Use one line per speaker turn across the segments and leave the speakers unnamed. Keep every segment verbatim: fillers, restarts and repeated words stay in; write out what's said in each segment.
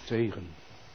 zegen.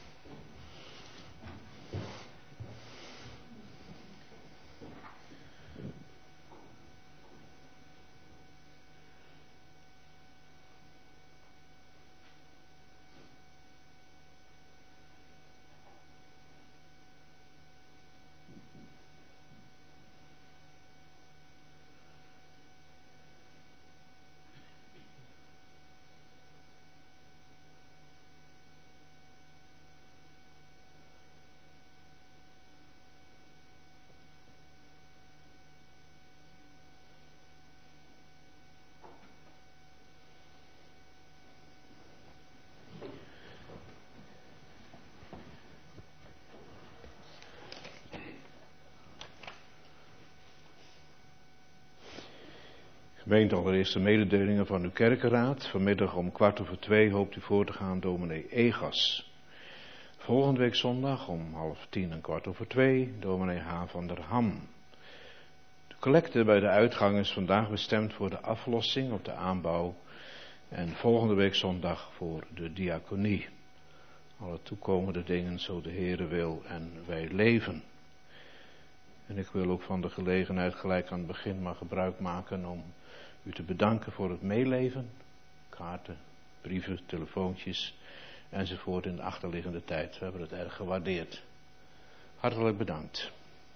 Gemeente, allereerst de mededelingen van uw kerkenraad. Vanmiddag om kwart over twee hoopt u voor te gaan dominee Egas. Volgende week zondag om half tien en kwart over twee dominee H. van der Ham. De collecte bij de uitgang is vandaag bestemd voor de aflossing op de aanbouw. En volgende week zondag voor de diaconie. Alle toekomende dingen zo de Heere wil en wij leven. En ik wil ook van de gelegenheid gelijk aan het begin maar gebruik maken om u te bedanken voor het meeleven. Kaarten, brieven, telefoontjes enzovoort in de achterliggende tijd. We hebben het erg gewaardeerd. Hartelijk bedankt.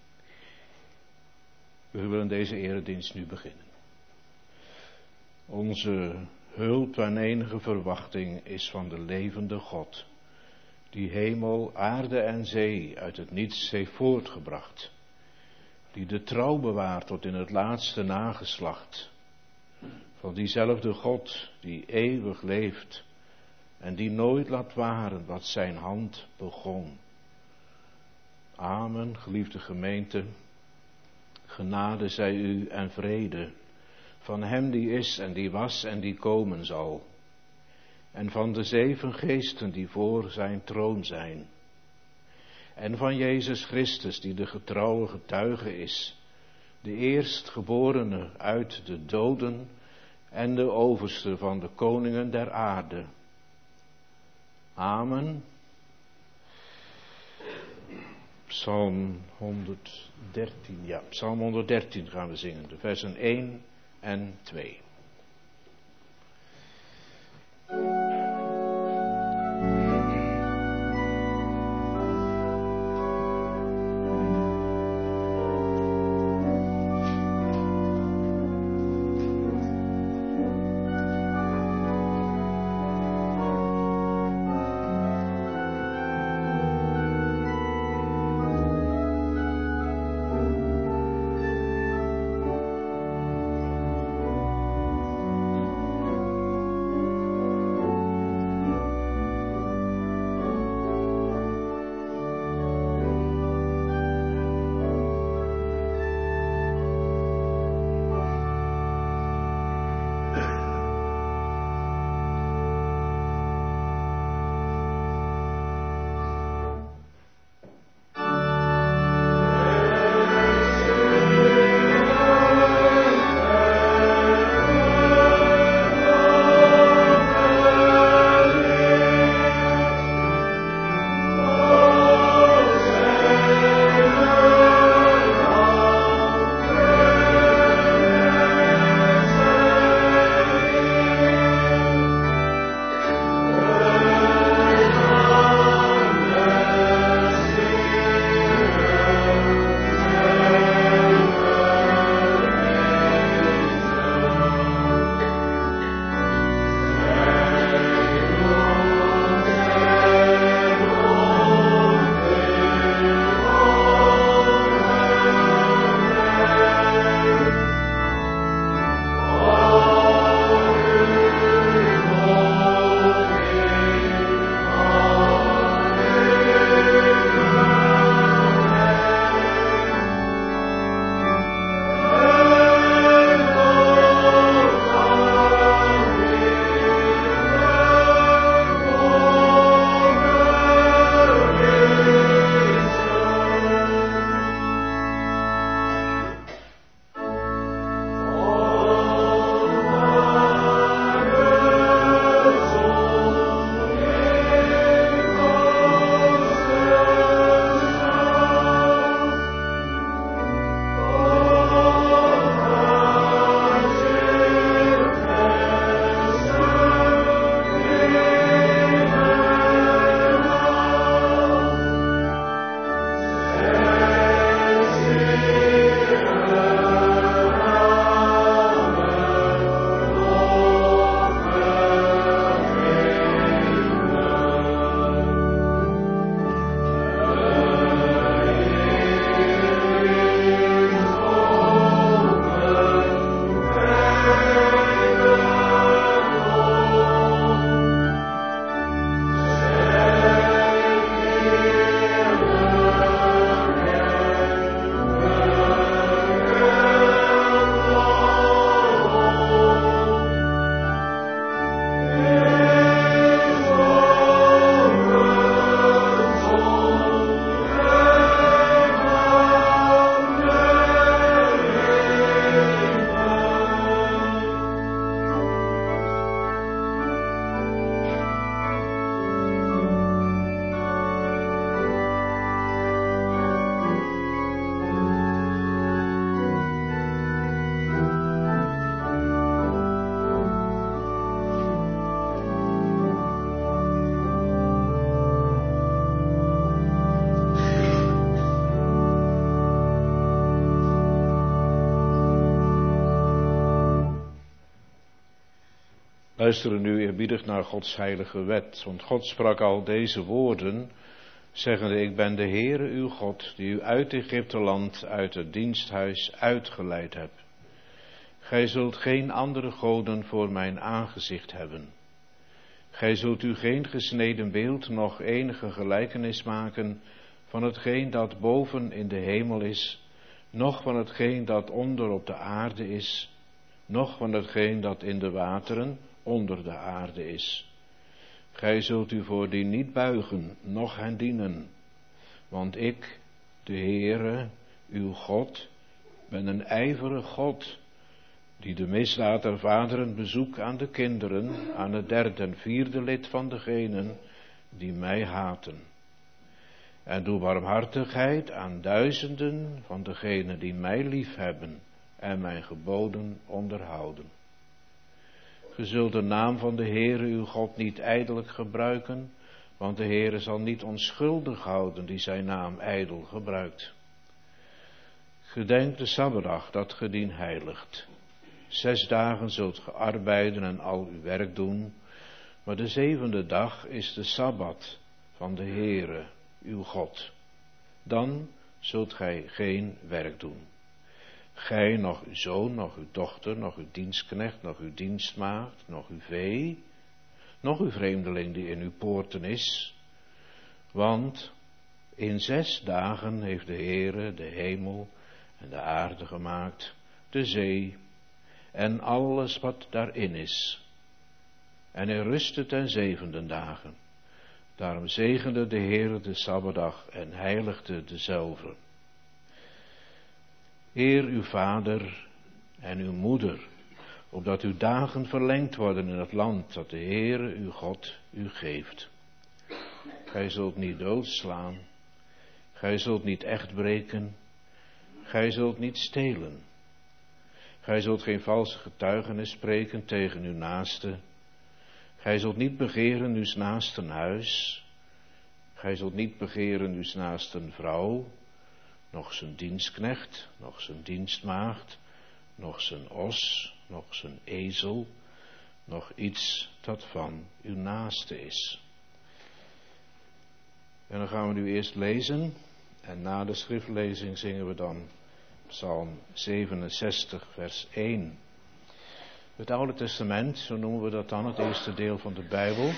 We willen deze eredienst nu beginnen. Onze hulp en enige verwachting is van de levende God, die hemel, aarde en zee uit het niets heeft voortgebracht, die de trouw bewaart tot in het laatste nageslacht, van diezelfde God die eeuwig leeft en die nooit laat varen wat zijn hand begon. Amen, geliefde gemeente, genade zij u en vrede, van hem die is en die was en die komen zal, en van de zeven geesten die voor zijn troon zijn, en van Jezus Christus die de getrouwe getuige is, de eerstgeborene uit de doden en de overste van de koningen der aarde. Amen. Psalm honderddertien, ja, Psalm honderddertien gaan we zingen, de versen één en twee.
Thank
Luisteren nu eerbiedig naar Gods heilige wet, want God sprak al deze woorden, zeggende: ik ben de Heere uw God, die u uit Egypte land, uit het diensthuis uitgeleid heb. Gij zult geen andere goden voor mijn aangezicht hebben. Gij zult u geen gesneden beeld, noch enige gelijkenis maken van hetgeen dat boven in de hemel is, noch van hetgeen dat onder op de aarde is, noch van hetgeen dat in de wateren onder de aarde is. Gij zult u voor die niet buigen, noch hen dienen, want ik, de Heere, uw God, ben een ijverig God, die de misdaad der vaderen bezoekt aan de kinderen, aan het derde en vierde lid van degenen die mij haten. En doe barmhartigheid aan duizenden van degenen die mij liefhebben en mijn geboden onderhouden. Ge zult de naam van de Heere uw God niet ijdelijk gebruiken, want de Heere zal niet onschuldig houden die zijn naam ijdel gebruikt. Gedenk de Sabbatdag dat ge dien heiligt. Zes dagen zult ge arbeiden en al uw werk doen, maar de zevende dag is de Sabbat van de Heere, uw God. Dan zult gij geen werk doen. Gij, nog uw zoon, nog uw dochter, nog uw dienstknecht, nog uw dienstmaagd, nog uw vee, nog uw vreemdeling die in uw poorten is. Want in zes dagen heeft de Heere de hemel en de aarde gemaakt, de zee en alles wat daarin is. En hij rustte ten zevende dagen. Daarom zegende de Heere de Sabbatdag en heiligde dezelve. Eer uw vader en uw moeder, opdat uw dagen verlengd worden in het land dat de Heere uw God u geeft. Gij zult niet doodslaan, gij zult niet echt breken, gij zult niet stelen. Gij zult geen valse getuigenis spreken tegen uw naaste. Gij zult niet begeren uws naasten huis. Gij zult niet begeren uws naasten vrouw, noch zijn dienstknecht, noch zijn dienstmaagd, noch zijn os, noch zijn ezel, noch iets dat van uw naaste is. En dan gaan we nu eerst lezen en na de schriftlezing zingen we dan Psalm zevenenzestig, vers één. Het Oude Testament, zo noemen we dat dan, het eerste deel van de Bijbel,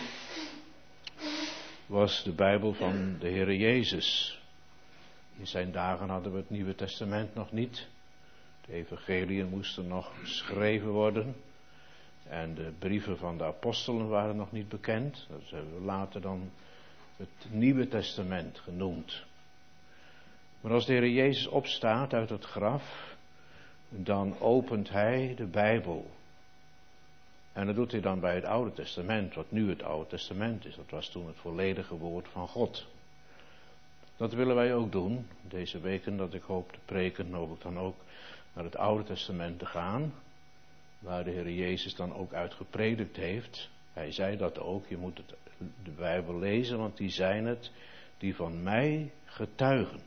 was de Bijbel van de Heere Jezus. In zijn dagen hadden we het Nieuwe Testament nog niet. De evangeliën moesten nog geschreven worden. En de brieven van de apostelen waren nog niet bekend. Dat hebben we later dan het Nieuwe Testament genoemd. Maar als de Heer Jezus opstaat uit het graf, dan opent hij de Bijbel. En dat doet hij dan bij het Oude Testament, wat nu het Oude Testament is. Dat was toen het volledige woord van God. Dat willen wij ook doen, deze weken, dat ik hoop te preken, hoop ik dan ook naar het Oude Testament te gaan, waar de Heer Jezus dan ook uit gepredikt heeft. Hij zei dat ook, je moet het, de Bijbel lezen, want die zijn het die van mij getuigen.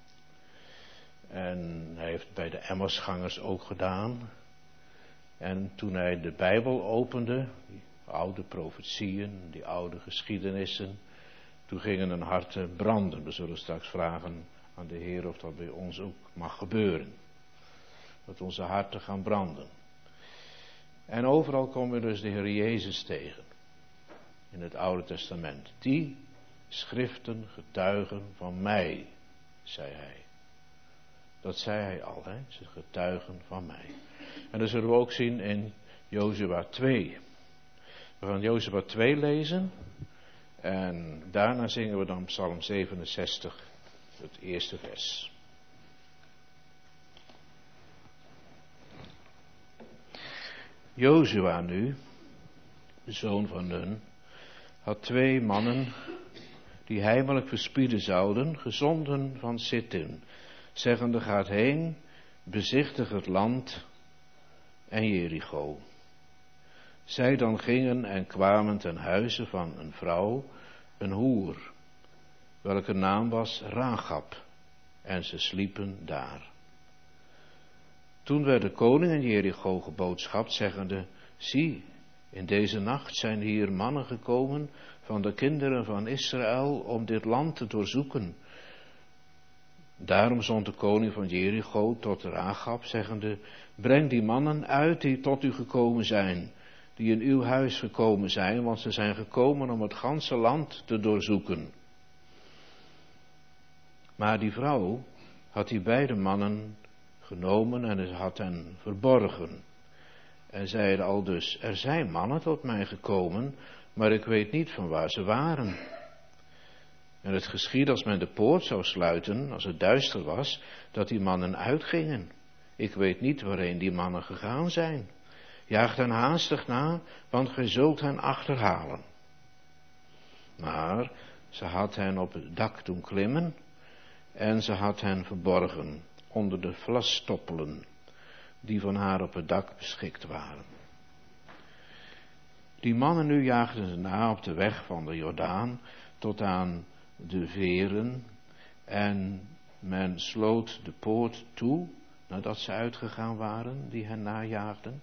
En hij heeft het bij de Emmausgangers ook gedaan. En toen hij de Bijbel opende, die oude profetieën, die oude geschiedenissen, toen gingen hun harten branden. We zullen straks vragen aan de Heer of dat bij ons ook mag gebeuren. Dat onze harten gaan branden. En overal komen we dus de Heer Jezus tegen. In het Oude Testament. Die schriften getuigen van mij, zei hij. Dat zei hij al, hè? Ze getuigen van mij. En dat zullen we ook zien in Jozua twee. We gaan Jozua twee lezen. En daarna zingen we dan Psalm zevenenzestig, het eerste vers. Jozua nu, de zoon van Nun, had twee mannen die heimelijk verspieden zouden, gezonden van Sittim, zeggende: gaat heen, bezichtig het land en Jericho. Zij dan gingen en kwamen ten huize van een vrouw, een hoer, welke naam was Rachab, en ze sliepen daar. Toen werd de koning in Jericho geboodschapt, zeggende: zie, In deze nacht zijn hier mannen gekomen van de kinderen van Israël om dit land te doorzoeken. Daarom zond de koning van Jericho tot Rahab, zeggende, breng die mannen uit die tot u gekomen zijn, die in uw huis gekomen zijn, want ze zijn gekomen om het ganse land te doorzoeken. Maar die vrouw had die beide mannen genomen en had hen verborgen. En zeide al dus, er zijn mannen tot mij gekomen, maar ik weet niet van waar ze waren. En het geschiedde als men de poort zou sluiten, als het duister was, dat die mannen uitgingen. Ik weet niet waarheen die mannen gegaan zijn. Jaag hen haastig na, want gij zult hen achterhalen. Maar ze had hen op het dak doen klimmen en ze had hen verborgen onder de vlasstoppelen die van haar op het dak beschikt waren. Die mannen nu jaagden ze na op de weg van de Jordaan tot aan de veren en men sloot de poort toe nadat ze uitgegaan waren die hen najaagden.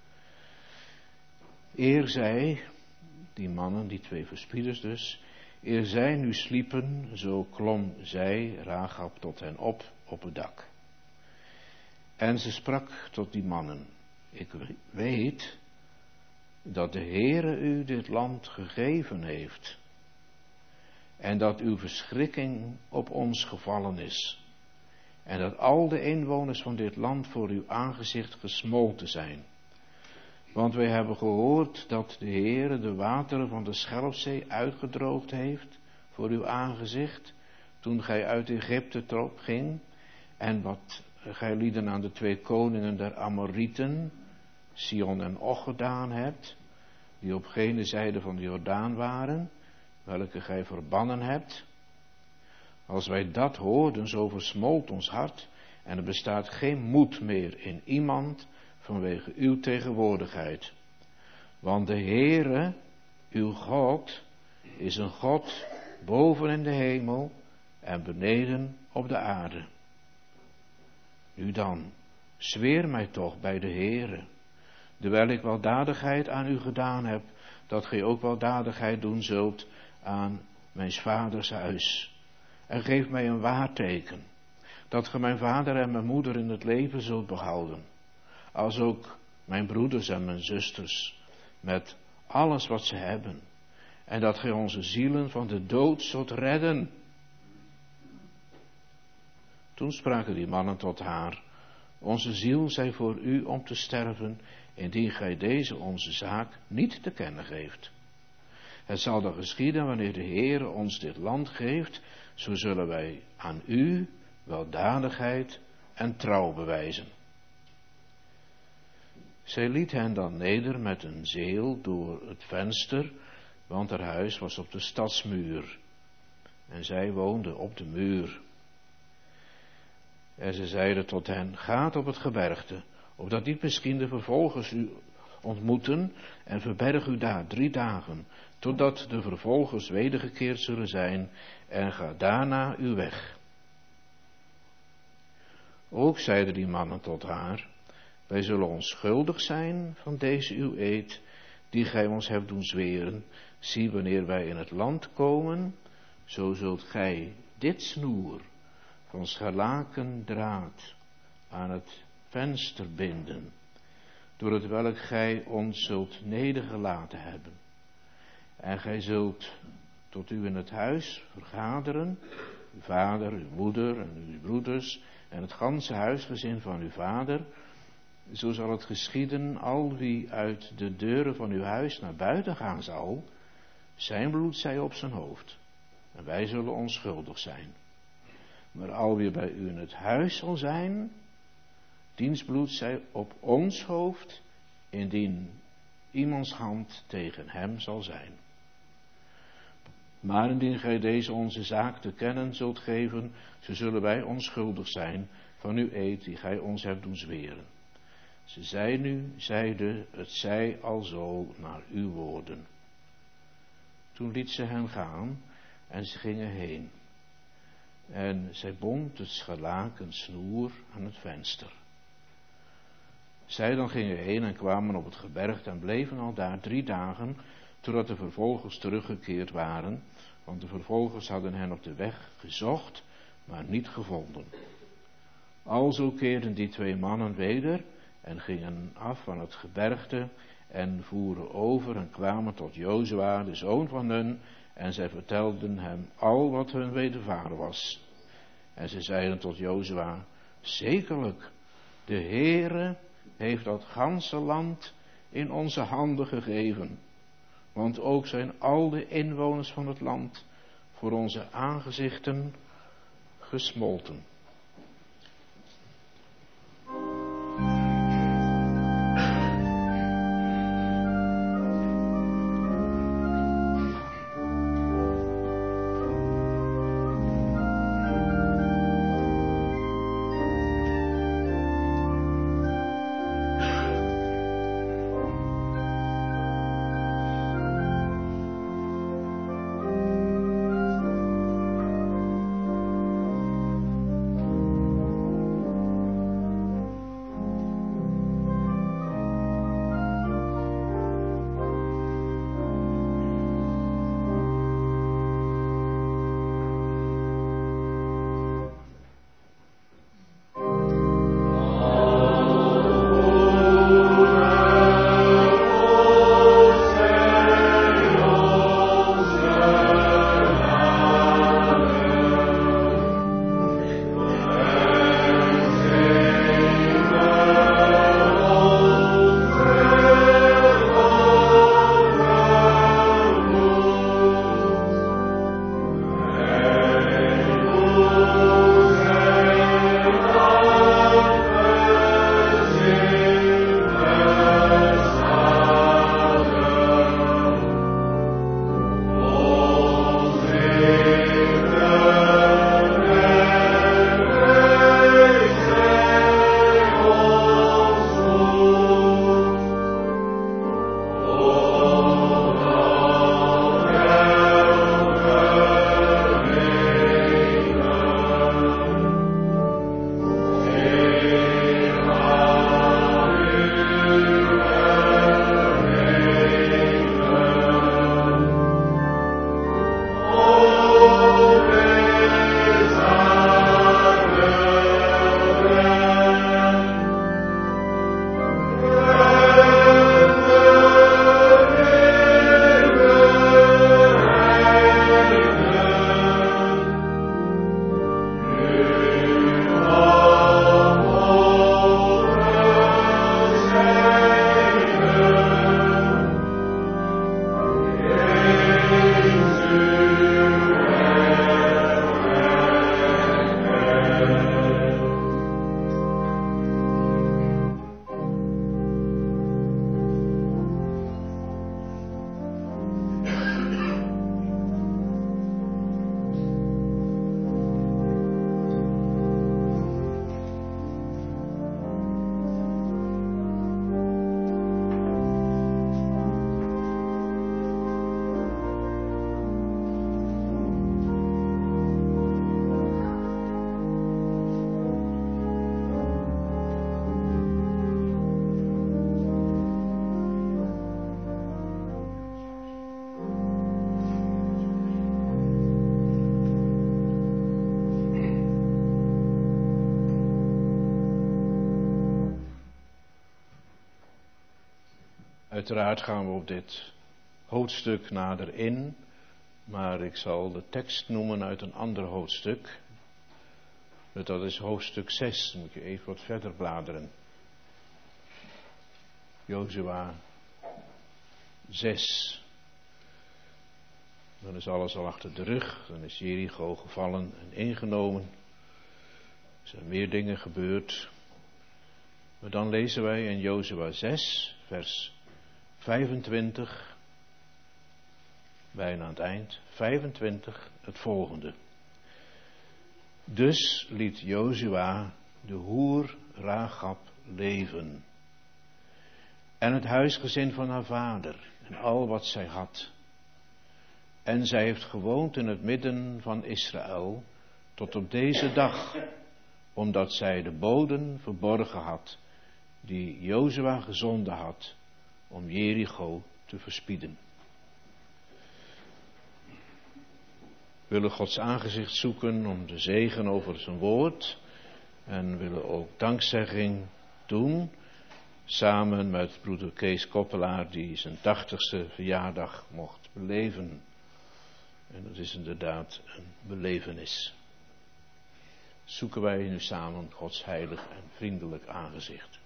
Eer zij, die mannen, die twee verspieders dus, eer zij nu sliepen, zo klom zij, Rahab, tot hen op, op het dak. En ze sprak tot die mannen, ik weet dat de Heere u dit land gegeven heeft en dat uw verschrikking op ons gevallen is en dat al de inwoners van dit land voor uw aangezicht gesmolten zijn. Want wij hebben gehoord dat de Heere de wateren van de Schelfzee uitgedroogd heeft voor uw aangezicht, toen gij uit Egypte trok ging, en wat gij lieden aan de twee koningen der Amorieten, Sion en Og, gedaan hebt, die op gene zijde van de Jordaan waren, welke gij verbannen hebt. Als wij dat hoorden, zo versmolt ons hart, en er bestaat geen moed meer in iemand vanwege uw tegenwoordigheid. Want de Heere, uw God, is een God boven in de hemel en beneden op de aarde. Nu dan, zweer mij toch bij de Heere, terwijl ik weldadigheid aan u gedaan heb, dat gij ook weldadigheid doen zult aan mijn vaders huis. En geef mij een waarteken, dat ge mijn vader en mijn moeder in het leven zult behouden, als ook mijn broeders en mijn zusters, met alles wat ze hebben, en dat gij onze zielen van de dood zult redden. Toen spraken die mannen tot haar, onze ziel zij voor u om te sterven, indien gij deze onze zaak niet te kennen geeft. Het zal dan geschieden wanneer de Heere ons dit land geeft, zo zullen wij aan u weldadigheid en trouw bewijzen. Zij liet hen dan neder met een zeel door het venster, want haar huis was op de stadsmuur. En zij woonde op de muur. En ze zeiden tot hen, gaat op het gebergte, opdat niet misschien de vervolgers u ontmoeten, en verberg u daar drie dagen, totdat de vervolgers wedergekeerd zullen zijn, en ga daarna uw weg. Ook zeiden die mannen tot haar, wij zullen onschuldig zijn van deze uw eed, die gij ons hebt doen zweren. Zie, wanneer wij in het land komen, zo zult gij dit snoer van scharlakendraad aan het venster binden, door het welk gij ons zult nedergelaten hebben. En gij zult tot u in het huis vergaderen, uw vader, uw moeder en uw broeders en het ganse huisgezin van uw vader. Zo zal het geschieden, al wie uit de deuren van uw huis naar buiten gaan zal, zijn bloed zij op zijn hoofd, en wij zullen onschuldig zijn. Maar al wie bij u in het huis zal zijn, diens bloed zij op ons hoofd, indien iemands hand tegen hem zal zijn. Maar indien gij deze onze zaak te kennen zult geven, zo zullen wij onschuldig zijn van uw eed die gij ons hebt doen zweren. Ze zei nu, zeide, het zij alzo naar uw woorden. Toen liet ze hen gaan en ze gingen heen. En zij bond het scharlaken snoer aan het venster. Zij dan gingen heen en kwamen op het gebergte en bleven al daar drie dagen, totdat de vervolgers teruggekeerd waren, want de vervolgers hadden hen op de weg gezocht, maar niet gevonden. Alzo keerden die twee mannen weder en gingen af van het gebergte en voeren over en kwamen tot Jozua, de zoon van Nun, en zij vertelden hem al wat hun wedervaren was. En ze zeiden tot Jozua: zekerlijk, de Heere heeft dat ganse land in onze handen gegeven, want ook zijn al de inwoners van het land voor onze aangezichten gesmolten. Uiteraard gaan we op dit hoofdstuk nader in, maar ik zal de tekst noemen uit een ander hoofdstuk. Dat is hoofdstuk zes, dan moet je even wat verder bladeren. Jozua zes. Dan is alles al achter de rug, dan is Jericho gevallen en ingenomen. Er zijn meer dingen gebeurd. Maar dan lezen wij in Jozua zes, vers vijfentwintig, bijna aan het eind, vijfentwintig, het volgende. Dus liet Jozua de hoer Rachab leven, en het huisgezin van haar vader, en al wat zij had. En zij heeft gewoond in het midden van Israël, tot op deze dag, omdat zij de boden verborgen had, die Jozua gezonden had om Jericho te verspieden. We willen Gods aangezicht zoeken om de zegen over zijn woord en willen ook dankzegging doen samen met broeder Kees Koppelaar die zijn tachtigste verjaardag mocht beleven. En dat is inderdaad een belevenis. Zoeken wij nu samen Gods heilig en vriendelijk aangezicht.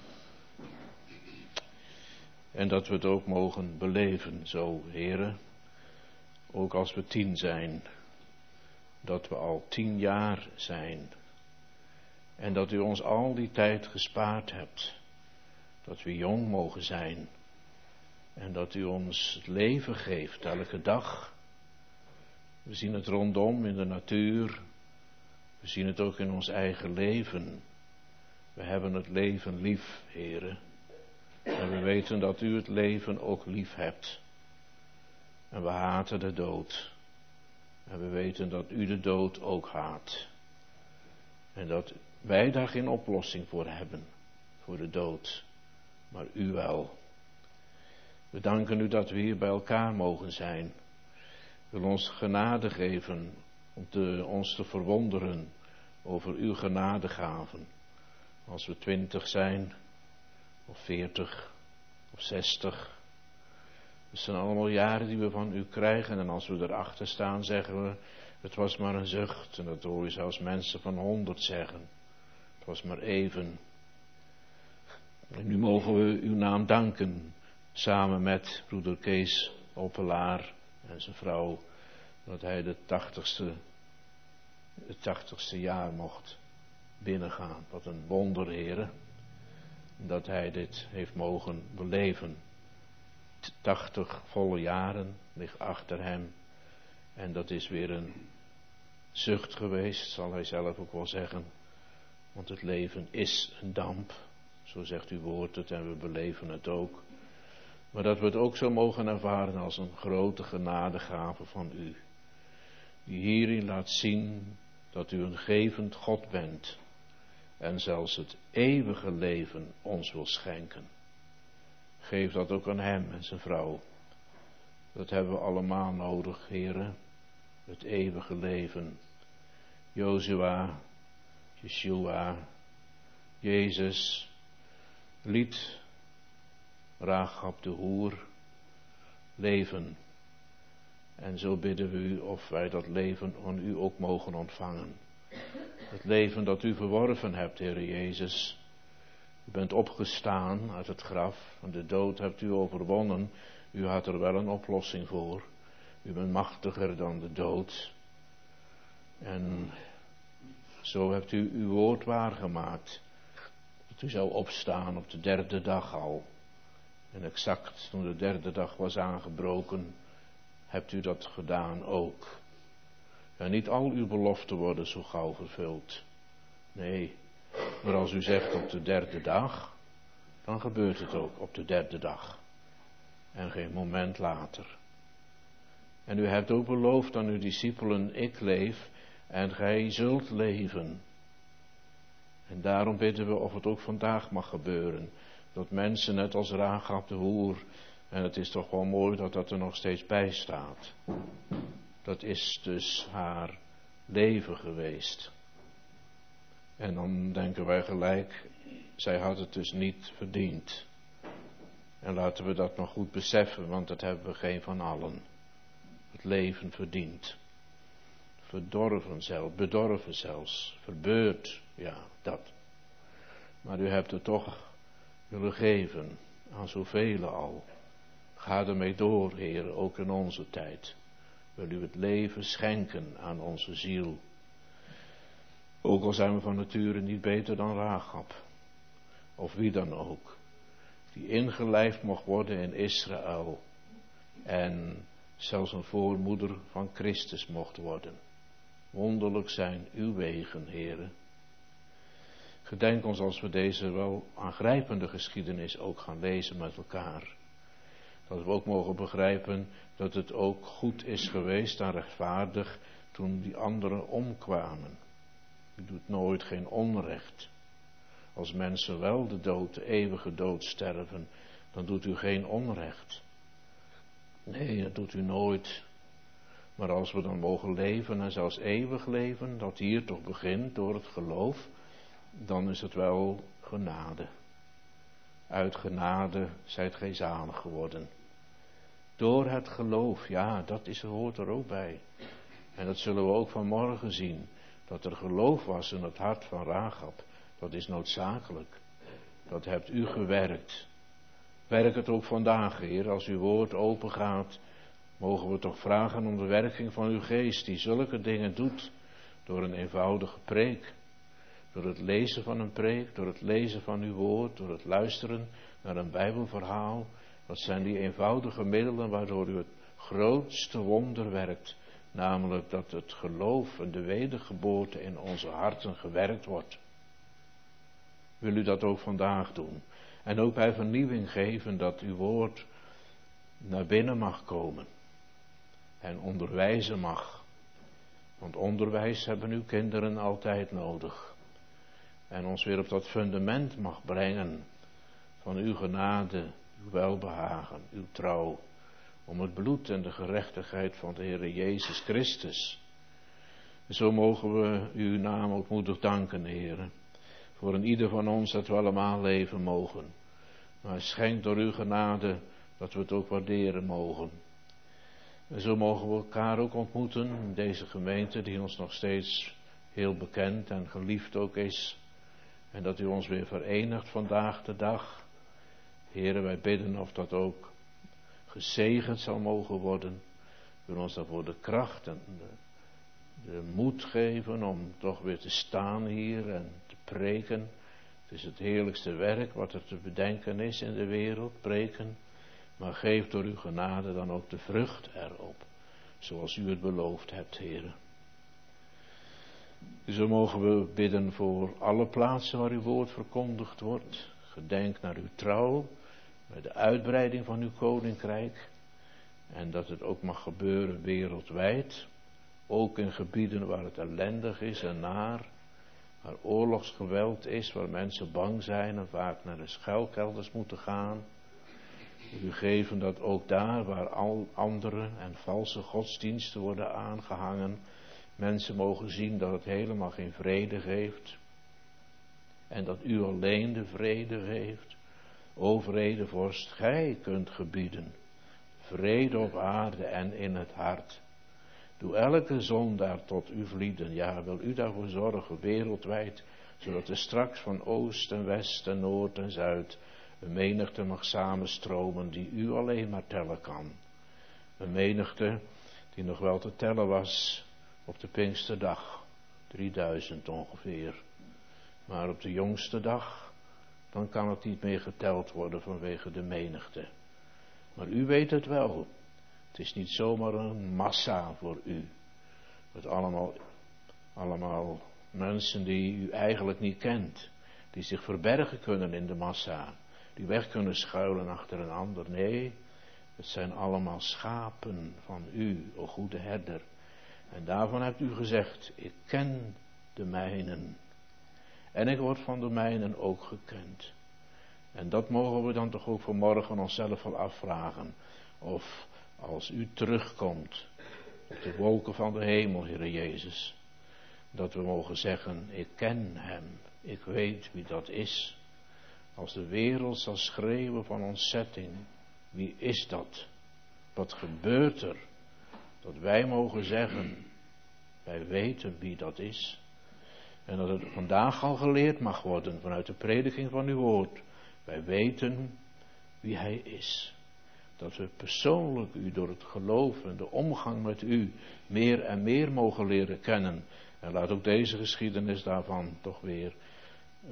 En dat we het ook mogen beleven zo, heren, ook als we tien zijn, dat we al tien jaar zijn en dat u ons al die tijd gespaard hebt, dat we jong mogen zijn en dat u ons het leven geeft elke dag. We zien het rondom in de natuur, we zien het ook in ons eigen leven. We hebben het leven lief, heren, en we weten dat u het leven ook lief hebt. En we haten de dood. En we weten dat u de dood ook haat. En dat wij daar geen oplossing voor hebben, voor de dood. Maar u wel. We danken u dat we hier bij elkaar mogen zijn. Wil ons genade geven om te, ons te verwonderen over uw genadegaven. Als we twintig zijn, of veertig, of zestig. Het zijn allemaal jaren die we van u krijgen en als we erachter staan zeggen we, het was maar een zucht. En dat hoor je zelfs mensen van honderd zeggen. Het was maar even. En nu mogen we uw naam danken, samen met broeder Kees Oppelaar en zijn vrouw, dat hij de tachtigste, het tachtigste jaar mocht binnengaan. Wat een wonder, heren, dat hij dit heeft mogen beleven. tachtig volle jaren ligt achter hem. En dat is weer een zucht geweest, zal hij zelf ook wel zeggen. Want het leven is een damp. Zo zegt uw woord het en we beleven het ook. Maar dat we het ook zo mogen ervaren als een grote genadegave van u. Die hierin laat zien dat u een gevend God bent. En zelfs het eeuwige leven ons wil schenken. Geef dat ook aan hem en zijn vrouw. Dat hebben we allemaal nodig, heren. Het eeuwige leven. Jozua, Yeshua, Jezus, liet Rahab de hoer leven. En zo bidden we u of wij dat leven van u ook mogen ontvangen. Het leven dat u verworven hebt, Heere Jezus. U bent opgestaan uit het graf en de dood hebt u overwonnen. U had er wel een oplossing voor. U bent machtiger dan de dood. En zo hebt u uw woord waargemaakt. Dat u zou opstaan op de derde dag al. En exact toen de derde dag was aangebroken, hebt u dat gedaan ook. En niet al uw beloften worden zo gauw vervuld. Nee, maar als u zegt op de derde dag, dan gebeurt het ook op de derde dag. En geen moment later. En u hebt ook beloofd aan uw discipelen, ik leef en gij zult leven. En daarom bidden we of het ook vandaag mag gebeuren. Dat mensen net als Rahab de hoer, en het is toch wel mooi dat dat er nog steeds bij staat. Dat is dus haar leven geweest. En dan denken wij gelijk, zij had het dus niet verdiend. En laten we dat nog goed beseffen, want dat hebben we geen van allen. Het leven verdient. Verdorven zelfs, bedorven zelfs, verbeurd, ja, dat. Maar u hebt het toch willen geven aan zoveel al. Ga ermee door, Heer, ook in onze tijd. Wil u het leven schenken aan onze ziel. Ook al zijn we van nature niet beter dan Rahab. Of wie dan ook. Die ingelijfd mocht worden in Israël. En zelfs een voormoeder van Christus mocht worden. Wonderlijk zijn uw wegen, Heere. Gedenk ons als we deze wel aangrijpende geschiedenis ook gaan lezen met elkaar. Dat we ook mogen begrijpen dat het ook goed is geweest en rechtvaardig toen die anderen omkwamen. U doet nooit geen onrecht. Als mensen wel de dood, de eeuwige dood sterven, dan doet u geen onrecht. Nee, dat doet u nooit. Maar als we dan mogen leven en zelfs eeuwig leven, dat hier toch begint door het geloof, dan is het wel genade. Uit genade zijt gij zalig geworden. Door het geloof, ja, dat is, hoort er ook bij. En dat zullen we ook vanmorgen zien. Dat er geloof was in het hart van Rachab, dat is noodzakelijk. Dat hebt u gewerkt. Werk het ook vandaag, Heer, als uw woord open gaat, mogen we toch vragen om de werking van uw geest, die zulke dingen doet, door een eenvoudige preek. Door het lezen van een preek, door het lezen van uw woord, door het luisteren naar een Bijbelverhaal. Dat zijn die eenvoudige middelen waardoor u het grootste wonder werkt. Namelijk dat het geloof en de wedergeboorte in onze harten gewerkt wordt. Wil u dat ook vandaag doen? En ook bij vernieuwing geven dat uw woord naar binnen mag komen. En onderwijzen mag. Want onderwijs hebben uw kinderen altijd nodig. En ons weer op dat fundament mag brengen van uw genade, uw welbehagen, uw trouw. Om het bloed en de gerechtigheid van de Heer Jezus Christus. Zo mogen we uw naam ook moedig danken, Heer. Voor een ieder van ons dat we allemaal leven mogen. Maar schenk door uw genade dat we het ook waarderen mogen. En zo mogen we elkaar ook ontmoeten in deze gemeente die ons nog steeds heel bekend en geliefd ook is. En dat u ons weer verenigt vandaag de dag. Heere, wij bidden of dat ook gezegend zal mogen worden. Wil ons daarvoor de kracht en de, de moed geven om toch weer te staan hier en te preken. Het is het heerlijkste werk wat er te bedenken is in de wereld, preken. Maar geef door uw genade dan ook de vrucht erop, zoals u het beloofd hebt, Heere. Zo mogen we bidden voor alle plaatsen waar uw woord verkondigd wordt. Gedenk naar uw trouw, bij de uitbreiding van uw koninkrijk. En dat het ook mag gebeuren wereldwijd. Ook in gebieden waar het ellendig is en naar. Waar oorlogsgeweld is, waar mensen bang zijn en vaak naar de schuilkelders moeten gaan. U geven dat ook daar waar al andere en valse godsdiensten worden aangehangen, mensen mogen zien dat het helemaal geen vrede geeft. En dat u alleen de vrede geeft. O vredevorst, gij kunt gebieden. Vrede op aarde en in het hart. Doe elke zondaar tot u vlieden. Ja, wil u daarvoor zorgen, wereldwijd. Zodat er straks van oost en west en noord en zuid een menigte mag samenstromen die u alleen maar tellen kan. Een menigte die nog wel te tellen was op de Pinksterdag. drieduizend ongeveer. Maar op de jongste dag, dan kan het niet meer geteld worden vanwege de menigte. Maar u weet het wel. Het is niet zomaar een massa voor u. Het allemaal, allemaal mensen die u eigenlijk niet kent. Die zich verbergen kunnen in de massa. Die weg kunnen schuilen achter een ander. Nee, het zijn allemaal schapen van u, o goede herder. En daarvan hebt u gezegd, ik ken de mijnen. En ik word van de mijnen ook gekend. En dat mogen we dan toch ook vanmorgen onszelf wel afvragen. Of als u terugkomt op de wolken van de hemel, Heere Jezus. Dat we mogen zeggen, ik ken hem. Ik weet wie dat is. Als de wereld zal schreeuwen van ontzetting. Wie is dat? Wat gebeurt er? Dat wij mogen zeggen, wij weten wie dat is. En dat het vandaag al geleerd mag worden vanuit de prediking van uw woord. Wij weten wie hij is. Dat we persoonlijk u door het geloof en de omgang met u meer en meer mogen leren kennen. En laat ook deze geschiedenis daarvan toch weer uh,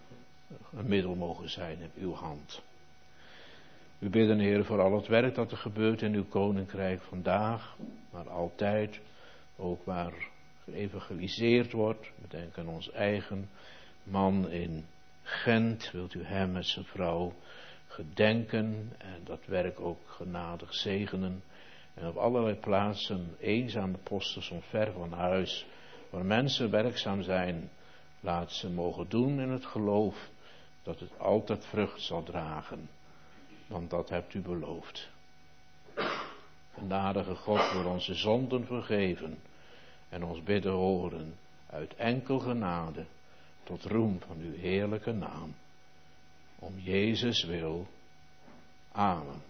een middel mogen zijn in uw hand. We bidden, Heer, voor al het werk dat er gebeurt in uw koninkrijk vandaag, maar altijd, ook waar geëvangeliseerd wordt. We denken aan ons eigen man in Gent, wilt u hem met zijn vrouw gedenken en dat werk ook genadig zegenen. En op allerlei plaatsen eenzame posten soms ver van huis, waar mensen werkzaam zijn, laat ze mogen doen in het geloof dat het altijd vrucht zal dragen, want dat hebt u beloofd. Genadige God, wil onze zonden vergeven en ons bidden horen uit enkel genade tot roem van uw heerlijke naam. Om Jezus wil. Amen.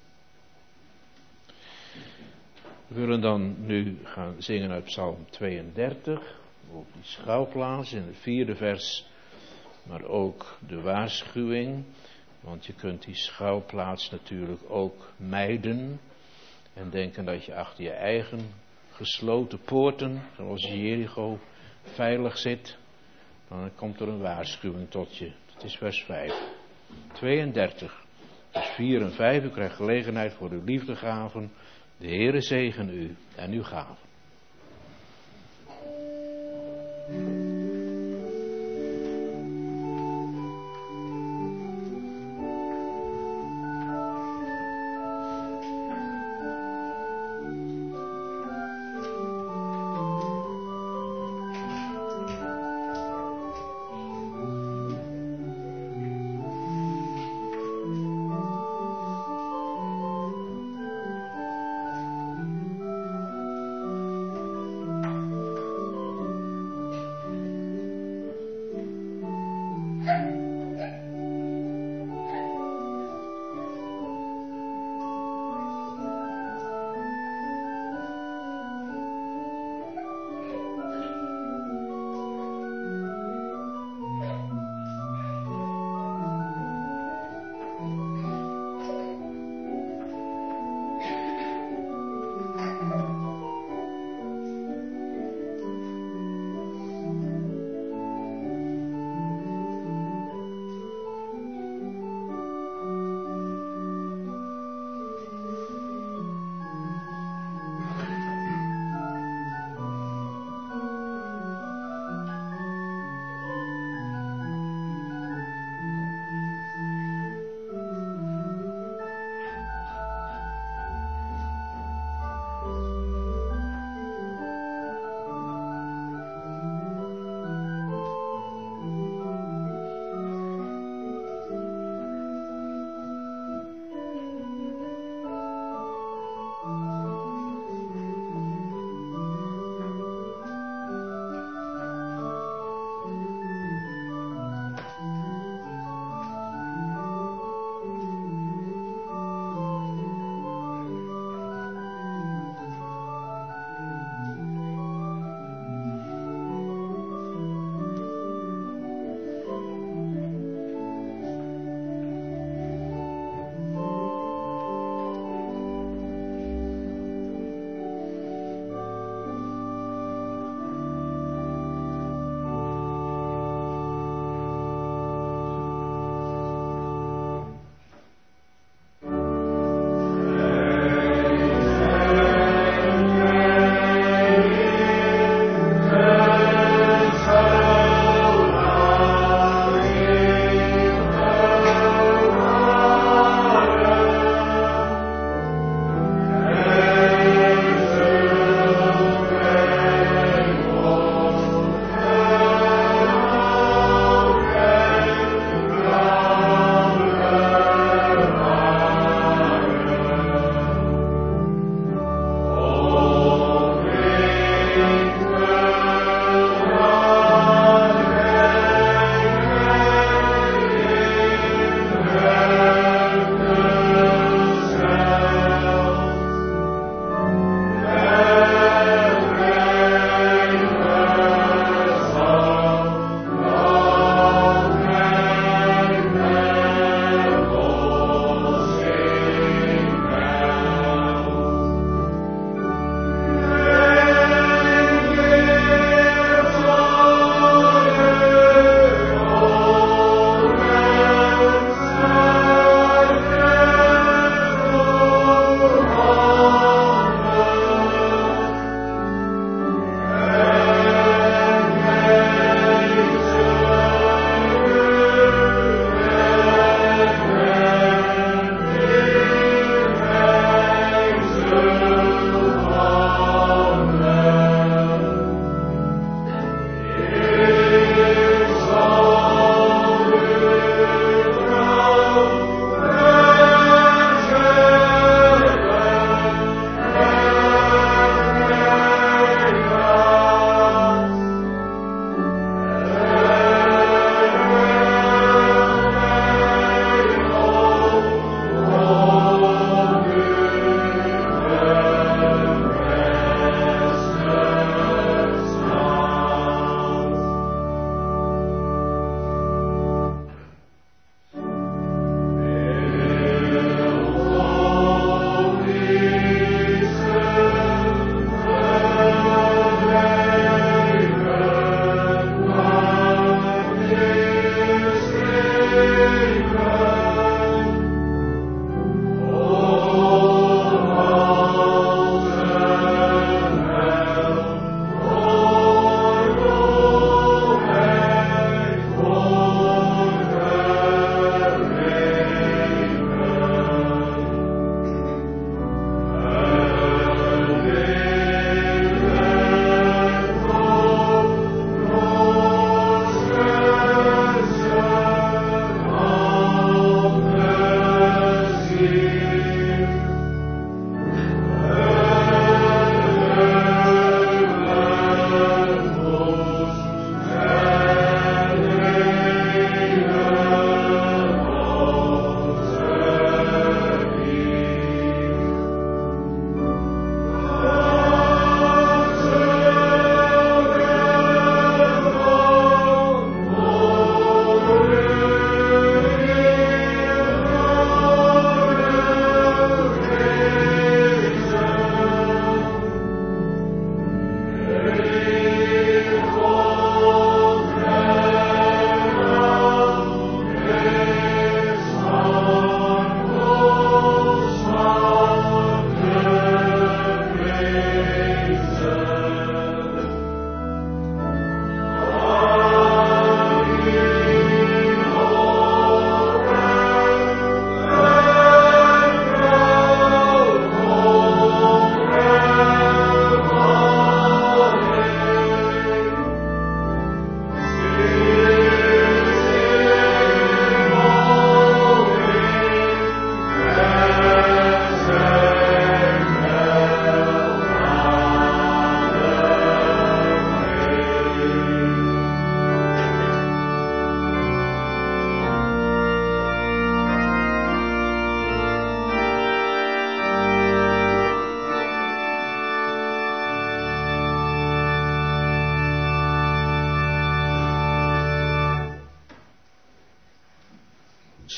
We willen dan nu gaan zingen uit Psalm tweeëndertig, op die schuilplaats in het vierde vers, maar ook de waarschuwing, want je kunt die schuilplaats natuurlijk ook mijden en denken dat je achter je eigen gesloten poorten, zoals Jericho, veilig zit. Dan komt er een waarschuwing tot je. Het is vers vijf. tweeëndertig. Dus vier en vijf. U krijgt gelegenheid voor uw liefdegaven. De Heere zegen u en uw gaven.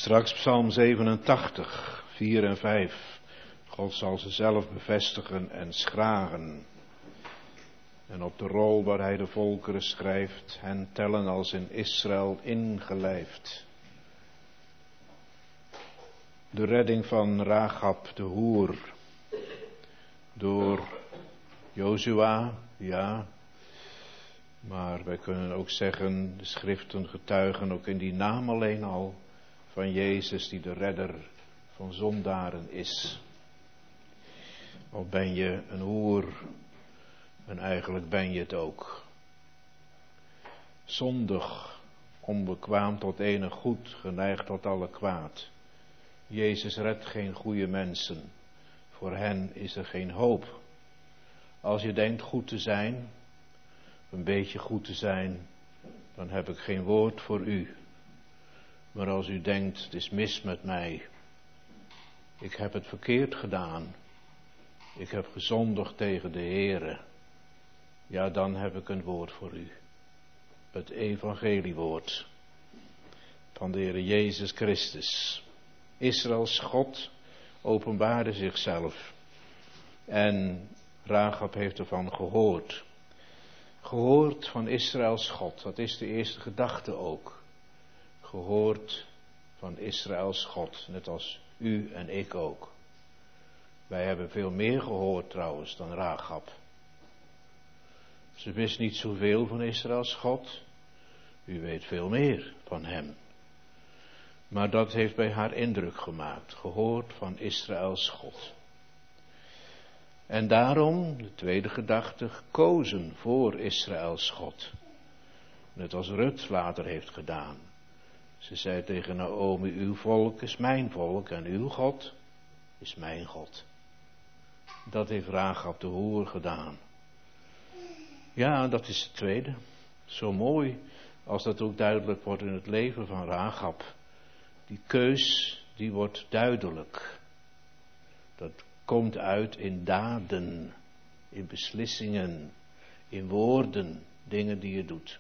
Straks Psalm zevenentachtig, vier en vijf. God zal ze zelf bevestigen en schragen. En op de rol waar hij de volkeren schrijft, hen tellen als in Israël ingelijfd. De redding van Rachab de hoer. Door Jozua, ja. Maar wij kunnen ook zeggen, de schriften getuigen ook in die naam alleen al van Jezus die de redder van zondaren is. Of ben je een hoer, en eigenlijk ben je het ook. Zondig, onbekwaam tot enig goed, geneigd tot alle kwaad. Jezus redt geen goede mensen. Voor hen is er geen hoop. Als je denkt goed te zijn, een beetje goed te zijn, dan heb ik geen woord voor u. Maar als u denkt, het is mis met mij, ik heb het verkeerd gedaan, ik heb gezondigd tegen de Heere, ja, dan heb ik een woord voor u. Het evangeliewoord van de Heere Jezus Christus. Israëls God openbaarde zichzelf en Rachab heeft ervan gehoord. Gehoord van Israëls God, dat is de eerste gedachte ook. Gehoord van Israëls God, net als u en ik ook. Wij hebben veel meer gehoord trouwens dan Rachab. Ze wist niet zoveel van Israëls God. U weet veel meer van hem. Maar dat heeft bij haar indruk gemaakt. Gehoord van Israëls God. En daarom, de tweede gedachte, gekozen voor Israëls God. Net als Rut later heeft gedaan. Ze zei tegen Naomi, uw volk is mijn volk en uw God is mijn God. Dat heeft Rachab de hoer gedaan. Ja, dat is het tweede. Zo mooi als dat ook duidelijk wordt in het leven van Rachab. Die keus, die wordt duidelijk. Dat komt uit in daden, in beslissingen, in woorden, dingen die je doet.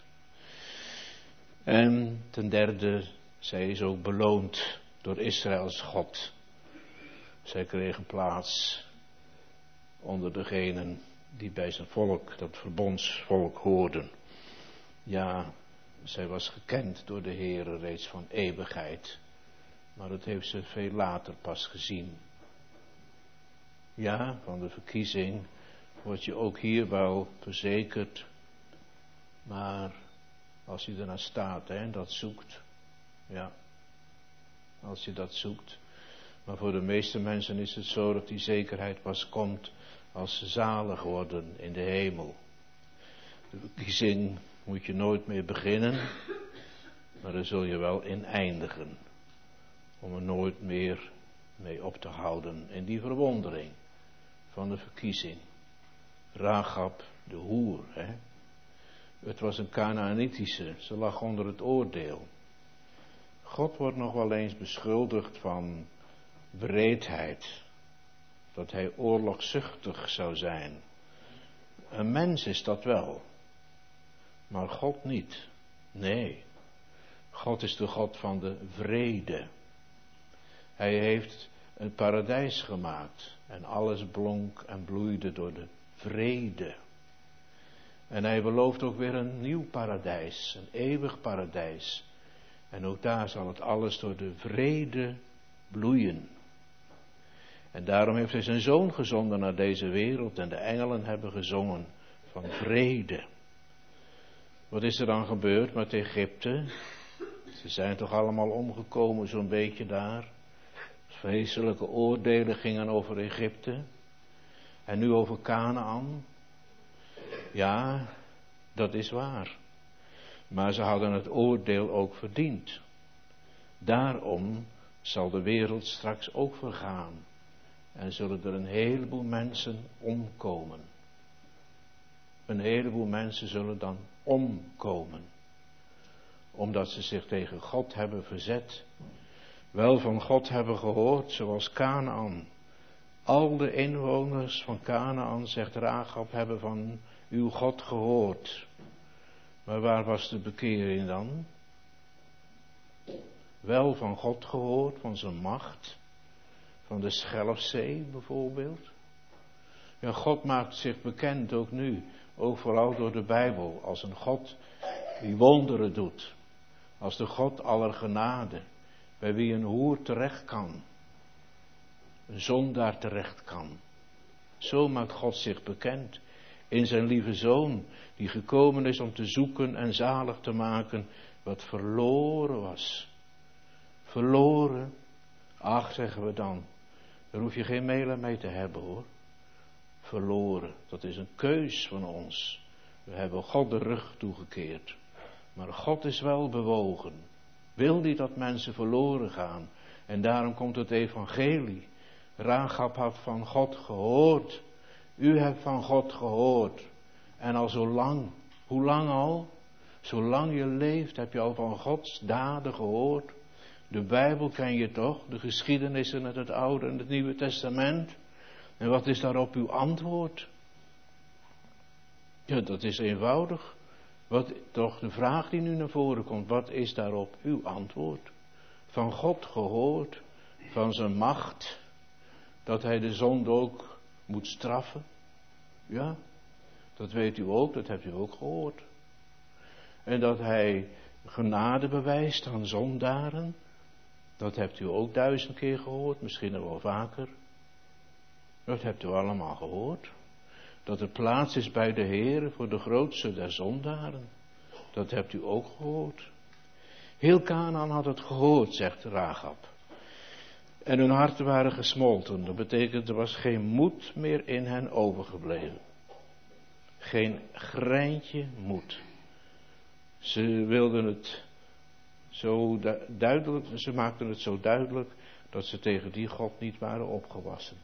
En ten derde, zij is ook beloond door Israëls God. Zij kreeg een plaats onder degenen die bij zijn volk, dat verbondsvolk, hoorden. Ja, zij was gekend door de Heere reeds van eeuwigheid. Maar dat heeft ze veel later pas gezien. Ja, van de verkiezing word je ook hier wel verzekerd. Maar als je ernaar staat hè, en dat zoekt. Ja, als je dat zoekt. Maar voor de meeste mensen is het zo dat die zekerheid pas komt als ze zalig worden in de hemel. De verkiezing moet je nooit meer beginnen, maar daar zul je wel in eindigen. Om er nooit meer mee op te houden in die verwondering van de verkiezing. Rachab de hoer, hè. Het was een Kanaanitische, ze lag onder het oordeel. God wordt nog wel eens beschuldigd van wreedheid. Dat hij oorlogzuchtig zou zijn. Een mens is dat wel. Maar God niet. Nee. God is de God van de vrede. Hij heeft een paradijs gemaakt. En alles blonk en bloeide door de vrede. En hij belooft ook weer een nieuw paradijs. Een eeuwig paradijs. En ook daar zal het alles door de vrede bloeien. En daarom heeft hij zijn zoon gezonden naar deze wereld. En de engelen hebben gezongen van vrede. Wat is er dan gebeurd met Egypte? Ze zijn toch allemaal omgekomen zo'n beetje daar. Vreselijke oordelen gingen over Egypte. En nu over Kanaan. Ja, dat is waar. Maar ze hadden het oordeel ook verdiend. Daarom zal de wereld straks ook vergaan. En zullen er een heleboel mensen omkomen. Een heleboel mensen zullen dan omkomen. Omdat ze zich tegen God hebben verzet. Wel van God hebben gehoord, zoals Kanaan. Al de inwoners van Kanaan, zegt Rachab, hebben van uw God gehoord. Maar waar was de bekering dan? wel van God gehoord, van zijn macht, van de Schelfzee bijvoorbeeld. Ja, God maakt zich bekend ook nu, ook vooral door de Bijbel, als een God die wonderen doet. Als de God aller genade, bij wie een hoer terecht kan, een zondaar terecht kan. Zo maakt God zich bekend in zijn lieve Zoon, die gekomen is om te zoeken en zalig te maken wat verloren was. Verloren, ach zeggen we dan, daar hoef je geen meel mee te hebben hoor. Verloren, dat is een keus van ons. We hebben God de rug toegekeerd. Maar God is wel bewogen. Wil niet dat mensen verloren gaan. En daarom komt het evangelie. Rahab had van God gehoord. U hebt van God gehoord. En al zo lang. Hoe lang al? Zolang je leeft heb je al van Gods daden gehoord. De Bijbel ken je toch? De geschiedenissen uit het Oude en het Nieuwe Testament. En wat is daarop uw antwoord? Ja, dat is eenvoudig. Wat toch de vraag die nu naar voren komt, wat is daarop uw antwoord? Van God gehoord, van zijn macht, dat hij de zonde ook moet straffen? Ja, dat weet u ook, dat hebt u ook gehoord. En dat hij genade bewijst aan zondaren, dat hebt u ook duizend keer gehoord, misschien nog wel vaker. Dat hebt u allemaal gehoord. Dat er plaats is bij de Heere voor de grootste der zondaren. Dat hebt u ook gehoord. Heel Kanaan had het gehoord, zegt Rahab. En hun harten waren gesmolten. Dat betekent er was geen moed meer in hen overgebleven. Geen greintje moed. Ze wilden het zo duidelijk, ze maakten het zo duidelijk dat ze tegen die God niet waren opgewassen.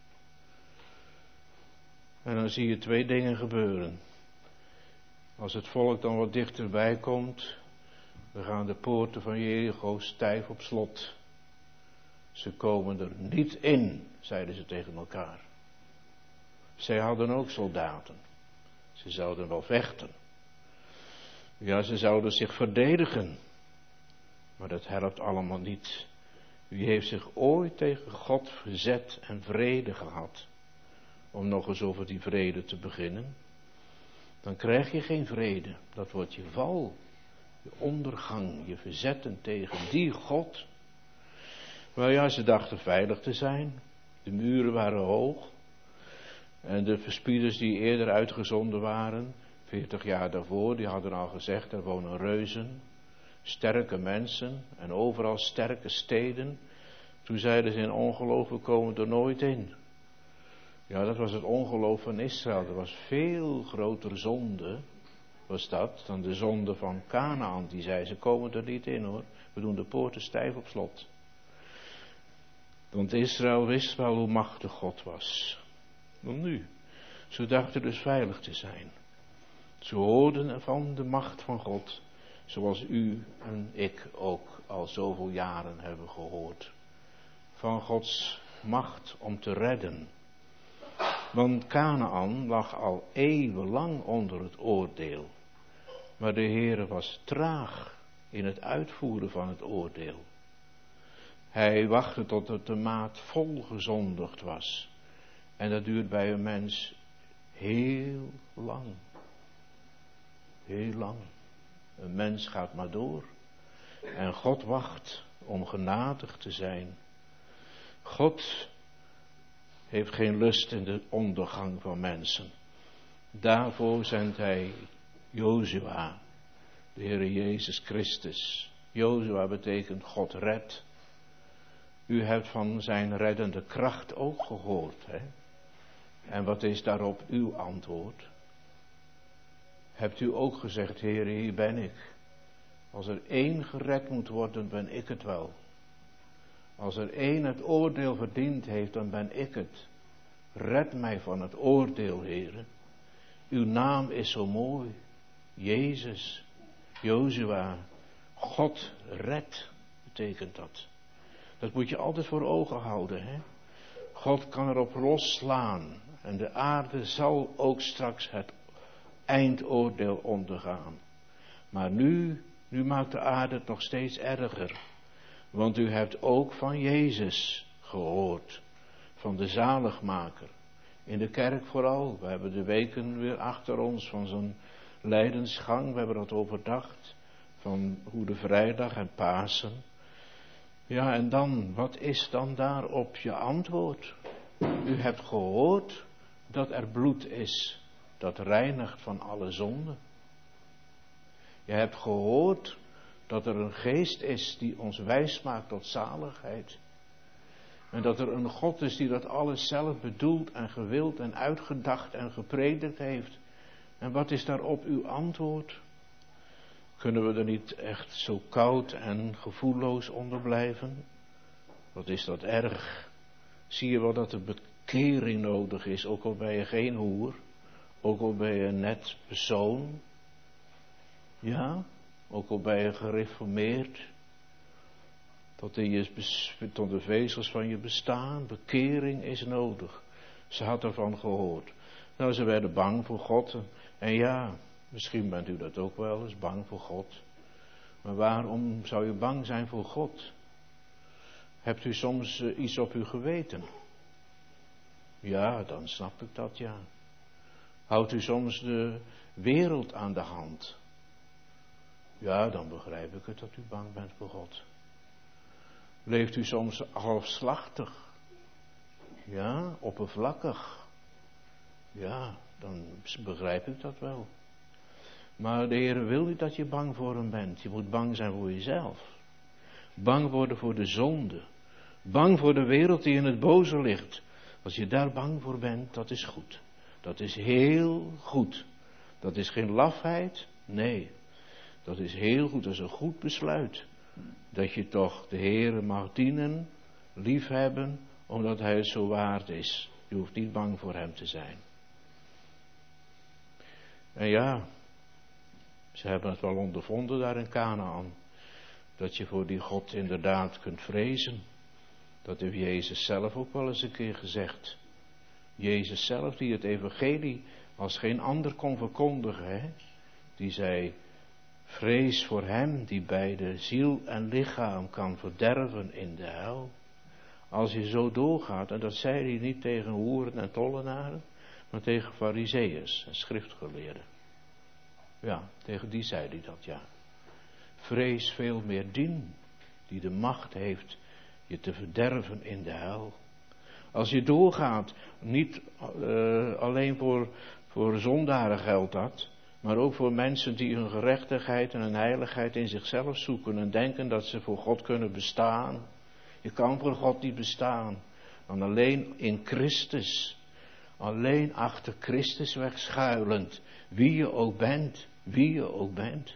En dan zie je twee dingen gebeuren. Als het volk dan wat dichterbij komt, dan gaan de poorten van Jericho stijf op slot. Ze komen er niet in, zeiden ze tegen elkaar. Zij hadden ook soldaten. Ze zouden wel vechten. Ja, ze zouden zich verdedigen. Maar dat helpt allemaal niet. Wie heeft zich ooit tegen God verzet en vrede gehad? Om nog eens over die vrede te beginnen. Dan krijg je geen vrede. Dat wordt je val. Je ondergang. Je verzetten tegen die God. Maar ja, ze dachten veilig te zijn. De muren waren hoog. En de verspieders die eerder uitgezonden waren, veertig jaar daarvoor, die hadden al gezegd, er wonen reuzen. Sterke mensen en overal sterke steden. Toen zeiden ze in ongeloof, we komen er nooit in. Ja, dat was het ongeloof van Israël. Er was veel grotere zonde, was dat, dan de zonde van Kanaan. Die zei, ze komen er niet in hoor. We doen de poorten stijf op slot. Want Israël wist wel hoe machtig God was. Dan nu. Ze dachten dus veilig te zijn. Ze hoorden ervan de macht van God. Zoals u en ik ook al zoveel jaren hebben gehoord. Van Gods macht om te redden. Want Kanaan lag al eeuwenlang onder het oordeel. Maar de Heere was traag in het uitvoeren van het oordeel. Hij wachtte tot het de maat vol gezondigd was. En dat duurt bij een mens heel lang. Heel lang. Een mens gaat maar door. En God wacht om genadig te zijn. God heeft geen lust in de ondergang van mensen. Daarvoor zendt hij Jozua, de Heere Jezus Christus. Jozua betekent God redt. U hebt van zijn reddende kracht ook gehoord. Hè? En wat is daarop uw antwoord? Hebt u ook gezegd, Heere, hier ben ik. Als er één gered moet worden, ben ik het wel. Als er één het oordeel verdiend heeft, dan ben ik het. Red mij van het oordeel, Heere. Uw naam is zo mooi. Jezus, Jozua, God redt, betekent dat. Dat moet je altijd voor ogen houden, hè. God kan erop losslaan. En de aarde zal ook straks het eindoordeel ondergaan. Maar nu, nu maakt de aarde het nog steeds erger. Want u hebt ook van Jezus gehoord, van de zaligmaker. In de kerk vooral, we hebben de weken weer achter ons van zijn lijdensgang, we hebben dat overdacht, van Goede Vrijdag en Pasen. Ja, en dan, wat is dan daarop je antwoord? U hebt gehoord dat er bloed is, dat reinigt van alle zonde. Je hebt gehoord dat er een geest is die ons wijs maakt tot zaligheid. En dat er een God is die dat alles zelf bedoeld en gewild en uitgedacht en gepredikt heeft. En wat is daarop uw antwoord? Kunnen we er niet echt zo koud en gevoelloos onder blijven? Wat is dat erg? Zie je wel dat er bekering nodig is, ook al ben je geen hoer, ook al ben je een net persoon. Ja, ook al ben je gereformeerd, tot, in je, tot de vezels van je bestaan, bekering is nodig. Ze had ervan gehoord. Nou, ze werden bang voor God. En ja, misschien bent u dat ook wel eens, bang voor God. Maar waarom zou je bang zijn voor God? Hebt u soms uh, iets op uw geweten? Ja, dan snap ik dat, ja. Houdt u soms de wereld aan de hand? Ja, dan begrijp ik het dat u bang bent voor God. Leeft u soms halfslachtig? Ja, oppervlakkig? Ja, dan begrijp ik dat wel. Maar de Heer wil niet dat je bang voor hem bent. Je moet bang zijn voor jezelf. Bang worden voor de zonde. Bang voor de wereld die in het boze ligt. Als je daar bang voor bent, dat is goed. Dat is heel goed. Dat is geen lafheid, nee. Dat is heel goed, dat is een goed besluit. Dat je toch de Heere mag dienen, liefhebben, omdat hij het zo waard is. Je hoeft niet bang voor hem te zijn. En ja, ze hebben het wel ondervonden daar in Kanaän. Dat je voor die God inderdaad kunt vrezen. Dat heeft Jezus zelf ook wel eens een keer gezegd. Jezus zelf die het evangelie als geen ander kon verkondigen. Hè? Die zei, vrees voor hem die beide ziel en lichaam kan verderven in de hel. Als je zo doorgaat, en dat zei hij niet tegen hoeren en tollenaren, maar tegen farizeeërs en schriftgeleerden. Ja, tegen die zei hij dat, ja. Vrees veel meer dien, die de macht heeft je te verderven in de hel. Als je doorgaat, niet uh, alleen voor, voor zondaren geldt dat, maar ook voor mensen die hun gerechtigheid en hun heiligheid in zichzelf zoeken en denken dat ze voor God kunnen bestaan. Je kan voor God niet bestaan, want alleen in Christus, alleen achter Christus wegschuilend, wie je ook bent, wie je ook bent.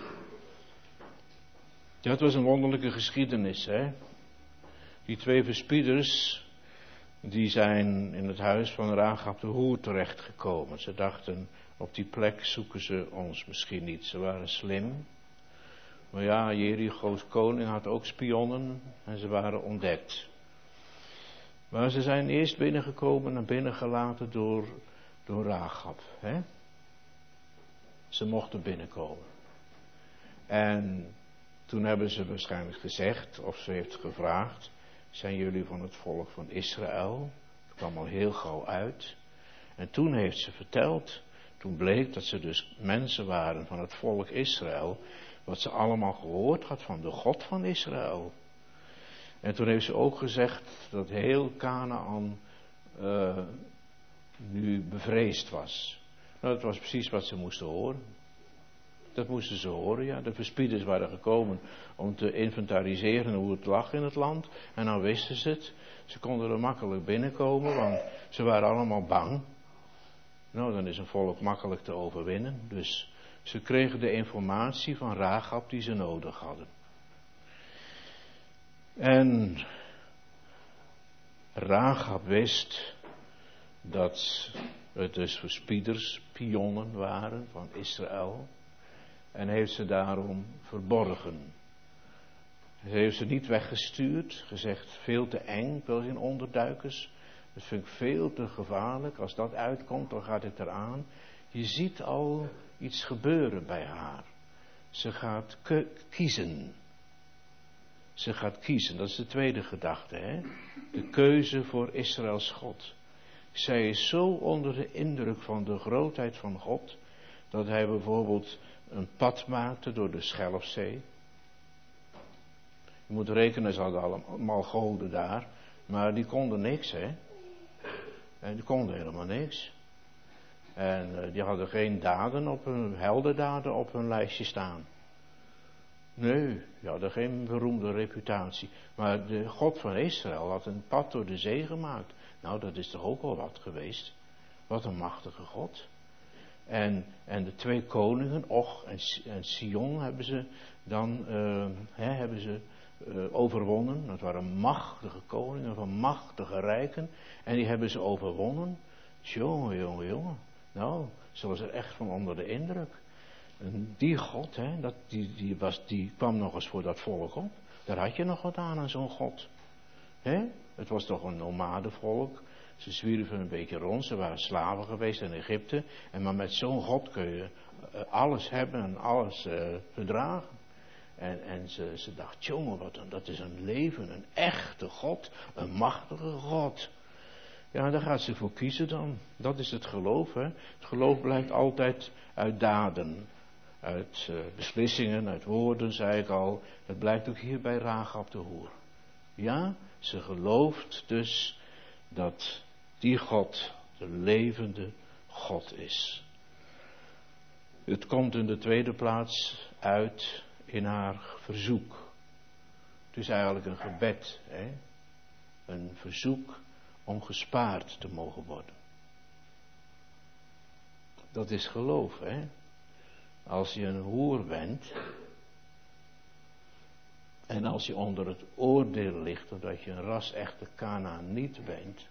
Dat was een wonderlijke geschiedenis, hè. Die twee verspieders, die zijn in het huis van Rahab de hoer terechtgekomen. Ze dachten, op die plek zoeken ze ons misschien niet. Ze waren slim. Maar ja, Jericho's koning had ook spionnen en ze waren ontdekt. Maar ze zijn eerst binnengekomen en binnengelaten door, door Rahab. Hè? Ze mochten binnenkomen. En toen hebben ze waarschijnlijk gezegd, of ze heeft gevraagd, zijn jullie van het volk van Israël? Het kwam al heel gauw uit. En toen heeft ze verteld, toen bleek dat ze dus mensen waren van het volk Israël, wat ze allemaal gehoord had van de God van Israël. En toen heeft ze ook gezegd dat heel Kanaän uh, nu bevreesd was. Nou, dat was precies wat ze moesten horen. Dat moesten ze horen, ja. De verspieders waren gekomen om te inventariseren hoe het lag in het land. En nou wisten ze het. Ze konden er makkelijk binnenkomen, want ze waren allemaal bang. Nou, dan is een volk makkelijk te overwinnen. Dus ze kregen de informatie van Rahab die ze nodig hadden. En Rahab wist dat het dus verspieders, pionnen waren van Israël. En heeft ze daarom verborgen. Ze heeft ze niet weggestuurd, gezegd veel te eng, wel in onderduikers. Dat vind ik veel te gevaarlijk. Als dat uitkomt, dan gaat het eraan. Je ziet al iets gebeuren bij haar. Ze gaat ke- kiezen. Ze gaat kiezen, dat is de tweede gedachte, hè? De keuze voor Israëls God. Zij is zo onder de indruk van de grootheid van God, dat hij bijvoorbeeld een pad maakte door de Schelfzee. Je moet rekenen, ze hadden allemaal goden daar, maar die konden niks, hè. En die konden helemaal niks. En uh, die hadden geen daden op hun, heldendaden op hun lijstje staan. Nee, die hadden geen beroemde reputatie. Maar de God van Israël had een pad door de zee gemaakt. Nou, dat is toch ook wel wat geweest. Wat een machtige God. En, en de twee koningen, Och en, en Sion, hebben ze dan uh, hè, hebben ze, uh, overwonnen. Dat waren machtige koningen van machtige rijken. En die hebben ze overwonnen. Jongen, jongen, jongen. Nou, ze was er echt van onder de indruk. En die God, hè, dat, die, die, was, die kwam nog eens voor dat volk op. Daar had je nog wat aan aan zo'n God. Hè? Het was toch een nomadenvolk. Ze zwierven een beetje rond, ze waren slaven geweest in Egypte. En maar met zo'n God kun je uh, alles hebben en alles uh, verdragen. En, en ze, ze dacht, jongen, wat een, dat is een leven, een echte God, een machtige God. Ja, daar gaat ze voor kiezen dan. Dat is het geloof, hè. Het geloof blijkt altijd uit daden. Uit uh, beslissingen, uit woorden, zei ik al. Het blijkt ook hier bij Rahab de hoer. Ja, ze gelooft dus dat die God de levende God is. Het komt in de tweede plaats uit in haar verzoek. Het is eigenlijk een gebed, hè? Een verzoek om gespaard te mogen worden. Dat is geloof, hè? Als je een hoer bent en als je onder het oordeel ligt omdat je een ras-echte Kanaaniet bent,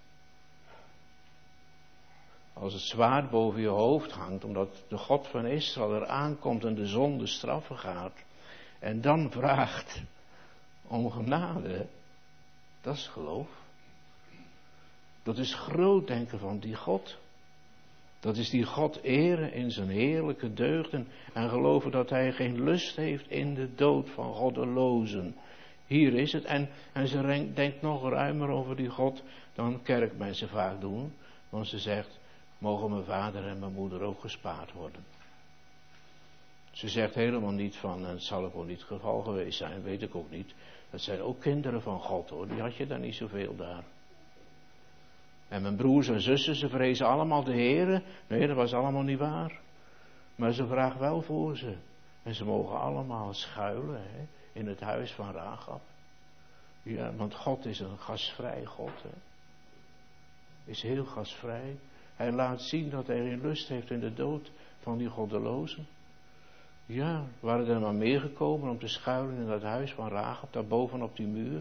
als het zwaard boven je hoofd hangt omdat de God van Israël er aankomt en de zonde straffen gaat en dan vraagt om genade, dat is geloof. Dat is groot denken van die God. Dat is die God eren in zijn heerlijke deugden en geloven dat hij geen lust heeft in de dood van goddelozen. Hier is het. En, en ze denkt nog ruimer over die God dan kerkmensen vaak doen. Want ze zegt, mogen mijn vader en mijn moeder ook gespaard worden. Ze zegt helemaal niet van, en het zal ook wel niet het geval geweest zijn, weet ik ook niet. Dat zijn ook kinderen van God hoor, die had je daar niet zoveel daar. En mijn broers en zussen, ze vrezen allemaal de Heere. Nee, dat was allemaal niet waar. Maar ze vraagt wel voor ze. En ze mogen allemaal schuilen, hè, in het huis van Rahab. Ja, want God is een gastvrij God, hè. Is heel gastvrij. Hij laat zien dat hij geen lust heeft in de dood van die goddelozen. Ja, waren er maar meer gekomen om te schuilen in dat huis van Rahab, daar boven op die muur.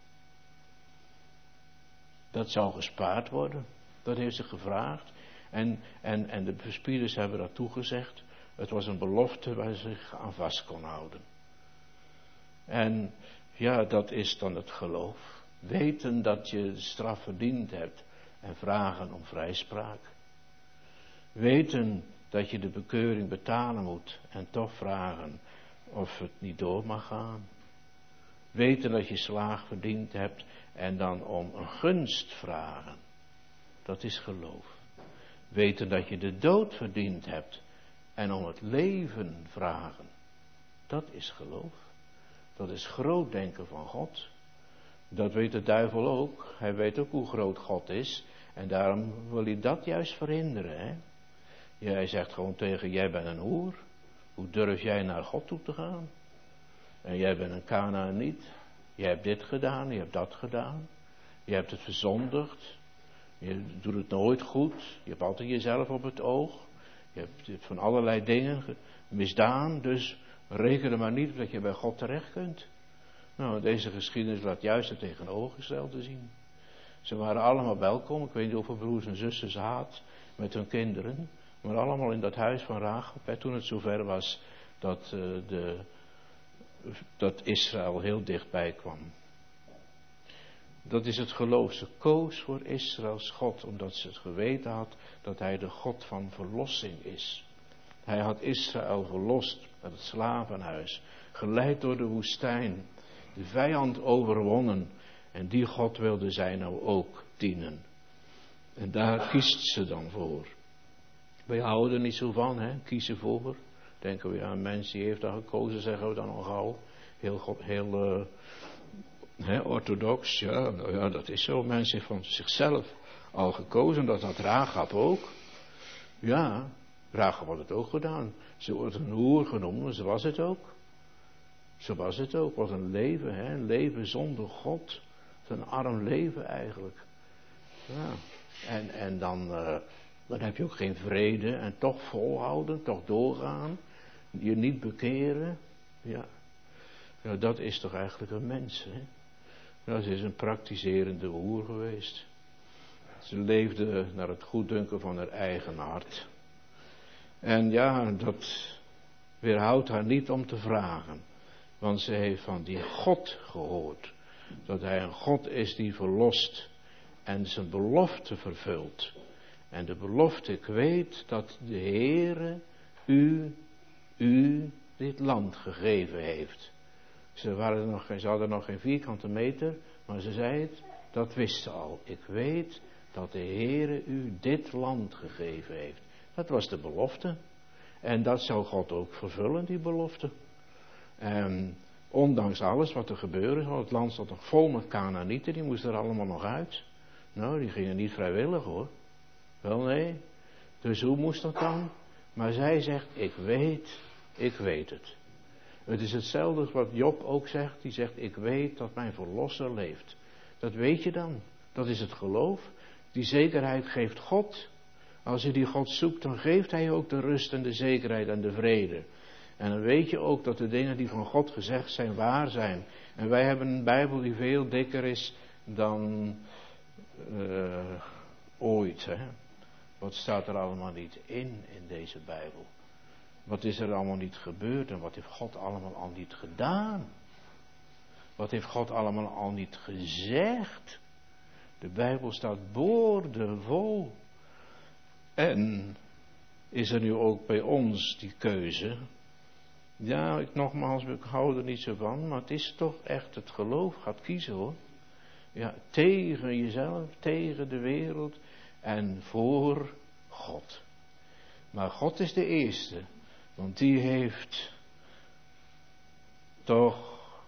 Dat zou gespaard worden. Dat heeft ze gevraagd. En, en, en de verspieders hebben dat toegezegd. Het was een belofte waar ze zich aan vast kon houden. En ja, dat is dan het geloof. Weten dat je de straf verdiend hebt en vragen om vrijspraak. Weten dat je de bekeuring betalen moet en toch vragen of het niet door mag gaan. Weten dat je slaag verdiend hebt en dan om een gunst vragen. Dat is geloof. Weten dat je de dood verdiend hebt en om het leven vragen. Dat is geloof. Dat is groot denken van God. Dat weet de duivel ook. Hij weet ook hoe groot God is. En daarom wil hij dat juist verhinderen. Hè? Jij zegt gewoon tegen, jij bent een hoer. Hoe durf jij naar God toe te gaan? En jij bent een Kanaaniet. Je hebt dit gedaan, je hebt dat gedaan. Je hebt het verzondigd. Je doet het nooit goed. Je hebt altijd jezelf op het oog. Je hebt, je hebt van allerlei dingen misdaan. Dus reken er maar niet dat je bij God terecht kunt. Nou, deze geschiedenis laat juist het tegenovergestelde zien. Ze waren allemaal welkom. Ik weet niet hoeveel broers en zussen ze had met hun kinderen. Maar allemaal in dat huis van Rahab. Toen het zover was dat, uh, de, dat Israël heel dichtbij kwam. Dat is het geloof. Ze koos voor Israëls God. Omdat ze het geweten had dat hij de God van verlossing is. Hij had Israël verlost uit het slavenhuis. Geleid door de woestijn. de vijand overwonnen. En die God wilde zij nou ook dienen. En daar kiest ze dan voor. Wij houden er niet zo van, hè, kiezen voor. Denken we, ja, een mens die heeft daar gekozen, zeggen we dan al gauw. Heel, heel uh, hè, orthodox, ja, nou ja, dat is zo. Mensen heeft van zichzelf al gekozen, dat had Rahab ook. Ja, Rahab had het ook gedaan. Ze wordt een hoer genoemd, maar ze was het ook. Zo was het ook. Wat een leven, hè? Een leven zonder God. Een arm leven eigenlijk. Ja. En, en dan, uh, dan heb je ook geen vrede. En toch volhouden, toch doorgaan. Je niet bekeren. Ja. Ja, dat is toch eigenlijk een mens, hè? Ja, ze is een praktiserende hoer geweest. Ze leefde naar het goeddunken van haar eigen hart. En ja, dat weerhoudt haar niet om te vragen. Want ze heeft van die God gehoord. Dat hij een God is die verlost. En zijn belofte vervult. En de belofte, ik weet dat de Heere u, u dit land gegeven heeft. Ze, waren nog, ze hadden nog geen vierkante meter. Maar ze zei het, dat wist ze al. Ik weet dat de Heere u dit land gegeven heeft. Dat was de belofte. En dat zou God ook vervullen, die belofte. En ondanks alles wat er gebeurde, het land stond nog vol met Kanaanieten, die moesten er allemaal nog uit. Nou, die gingen niet vrijwillig hoor. Wel nee. Dus hoe moest dat dan? Maar zij zegt, ik weet, ik weet het. Het is hetzelfde wat Job ook zegt, die zegt, ik weet dat mijn verlosser leeft. Dat weet je dan. Dat is het geloof. Die zekerheid geeft God. Als je die God zoekt, dan geeft hij ook de rust en de zekerheid en de vrede. En dan weet je ook dat de dingen die van God gezegd zijn, waar zijn. En wij hebben een Bijbel die veel dikker is dan uh, ooit. Hè? Wat staat er allemaal niet in, in deze Bijbel? Wat is er allemaal niet gebeurd en wat heeft God allemaal al niet gedaan? Wat heeft God allemaal al niet gezegd? De Bijbel staat boordevol. En is er nu ook bij ons die keuze? Ja, ik nogmaals, ik hou er niet zo van, maar het is toch echt het geloof gaat kiezen hoor. Ja, tegen jezelf, tegen de wereld en voor God. Maar God is de eerste, want die heeft toch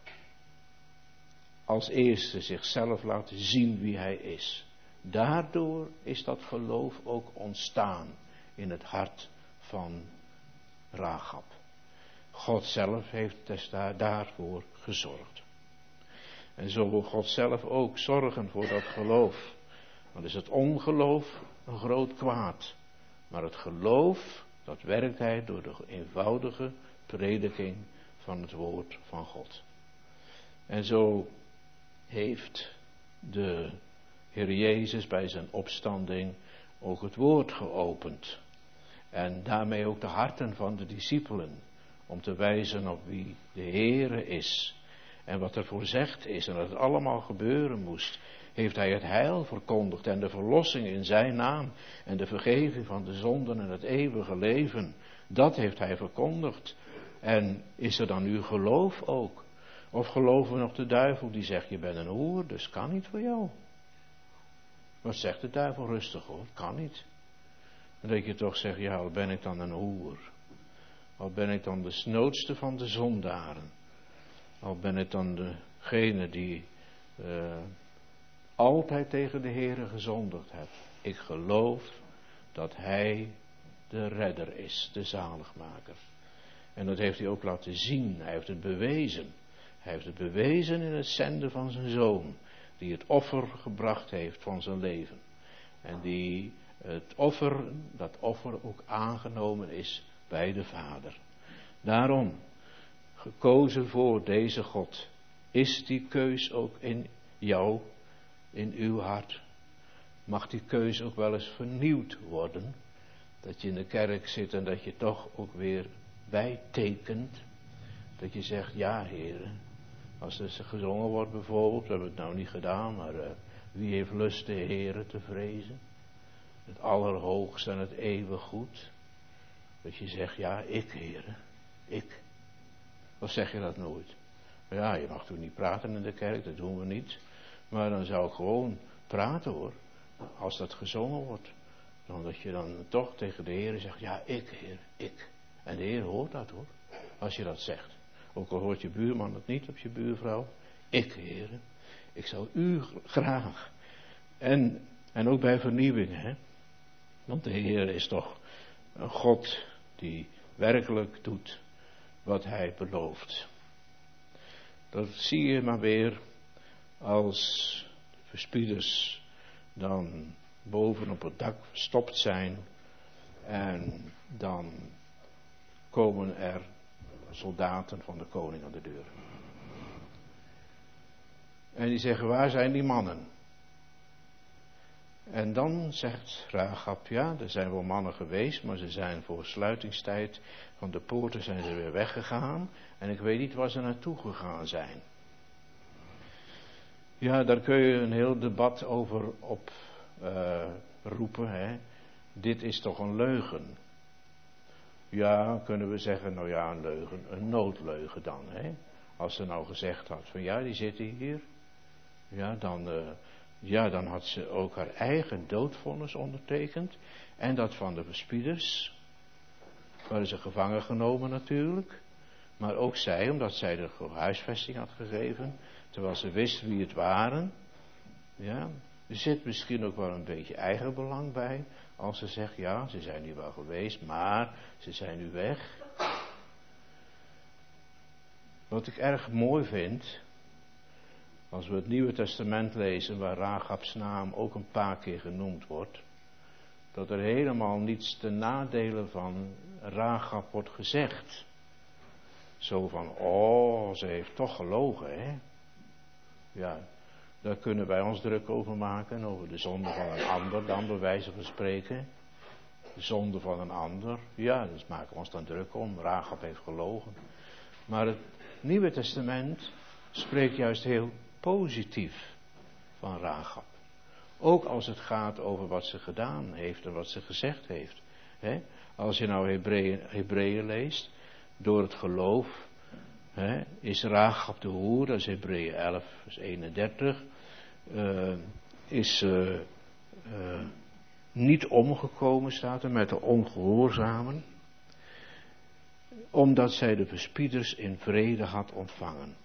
als eerste zichzelf laten zien wie hij is. Daardoor is dat geloof ook ontstaan in het hart van Rahab. God zelf heeft dus daar, daarvoor gezorgd. En zo wil God zelf ook zorgen voor dat geloof. Dan is het ongeloof een groot kwaad. Maar het geloof, dat werkt hij door de eenvoudige prediking van het woord van God. En zo heeft de Heer Jezus bij zijn opstanding ook het woord geopend. En daarmee ook de harten van de discipelen. Om te wijzen op wie de Heere is. En wat er voorzegd is en dat het allemaal gebeuren moest. Heeft hij het heil verkondigd en de verlossing in zijn naam. En de vergeving van de zonden en het eeuwige leven. Dat heeft hij verkondigd. En is er dan nu geloof ook? Of geloven we nog de duivel die zegt je bent een hoer, dus kan niet voor jou. Wat zegt de duivel? Rustig hoor, kan niet. Dan dat je toch zegt, ja wat ben ik dan een hoer. Al ben ik dan de snoodste van de zondaren. Al ben ik dan degene die uh, altijd tegen de Heere gezondigd heeft. Ik geloof dat hij de redder is, de zaligmaker. En dat heeft hij ook laten zien. Hij heeft het bewezen. Hij heeft het bewezen in het zenden van zijn zoon. Die het offer gebracht heeft van zijn leven. En die het offer, dat offer ook aangenomen is bij de Vader. Daarom, gekozen voor deze God, is die keus ook in jou, in uw hart. Mag die keus ook wel eens vernieuwd worden. Dat je in de kerk zit en dat je toch ook weer bijtekent. Dat je zegt, ja Heere, als er gezongen wordt bijvoorbeeld, we hebben het nou niet gedaan, maar uh, wie heeft lust de Heere te vrezen? Het allerhoogste en het eeuwig goed. Dat je zegt, ja ik Heere, ik. Of zeg je dat nooit? Ja, je mag toen niet praten in de kerk, dat doen we niet. Maar dan zou ik gewoon praten hoor, als dat gezongen wordt. Dan dat je dan toch tegen de Heer zegt, ja ik Heer, ik. En de Heer hoort dat hoor, als je dat zegt. Ook al hoort je buurman het niet, of je buurvrouw. Ik Heer, ik zou u graag. En, en ook bij vernieuwingen, hè. Want de Heer is toch een God die werkelijk doet wat hij belooft. Dat zie je maar weer als de verspieders dan boven op het dak verstopt zijn. En dan komen er soldaten van de koning aan de deur. En die zeggen, waar zijn die mannen? En dan zegt Rahab, ja, er zijn wel mannen geweest, maar ze zijn voor sluitingstijd van de poorten zijn ze weer weggegaan. En ik weet niet waar ze naartoe gegaan zijn. Ja, daar kun je een heel debat over op uh, roepen, hè. Dit is toch een leugen? Ja, kunnen we zeggen, nou ja, een leugen, een noodleugen dan, hè. Als ze nou gezegd had van ja, die zitten hier. Ja, dan... Uh, Ja, dan had ze ook haar eigen doodvonnis ondertekend. En dat van de verspieders. Waren ze gevangen genomen natuurlijk. Maar ook zij, omdat zij de huisvesting had gegeven. Terwijl ze wist wie het waren. Ja, er zit misschien ook wel een beetje eigenbelang bij. Als ze zegt, ja, ze zijn hier wel geweest, maar ze zijn nu weg. Wat ik erg mooi vind... Als we het Nieuwe Testament lezen, waar Rahabs naam ook een paar keer genoemd wordt, dat er helemaal niets ten nadele van Rahab wordt gezegd. Zo van, oh, ze heeft toch gelogen, hè. Ja, daar kunnen wij ons druk over maken, over de zonde van een ander, dan bij wijze van spreken. De zonde van een ander, ja, daar maken we ons dan druk om. Rahab heeft gelogen. Maar het Nieuwe Testament spreekt juist heel positief van Rahab. Ook als het gaat over wat ze gedaan heeft en wat ze gezegd heeft. He? Als je nou Hebreeën, Hebreeën leest, door het geloof he, is Rahab de hoer, dat is Hebreeën elf vers eenendertig, uh, is uh, uh, niet omgekomen, staat er, met de ongehoorzamen, omdat zij de verspieders in vrede had ontvangen.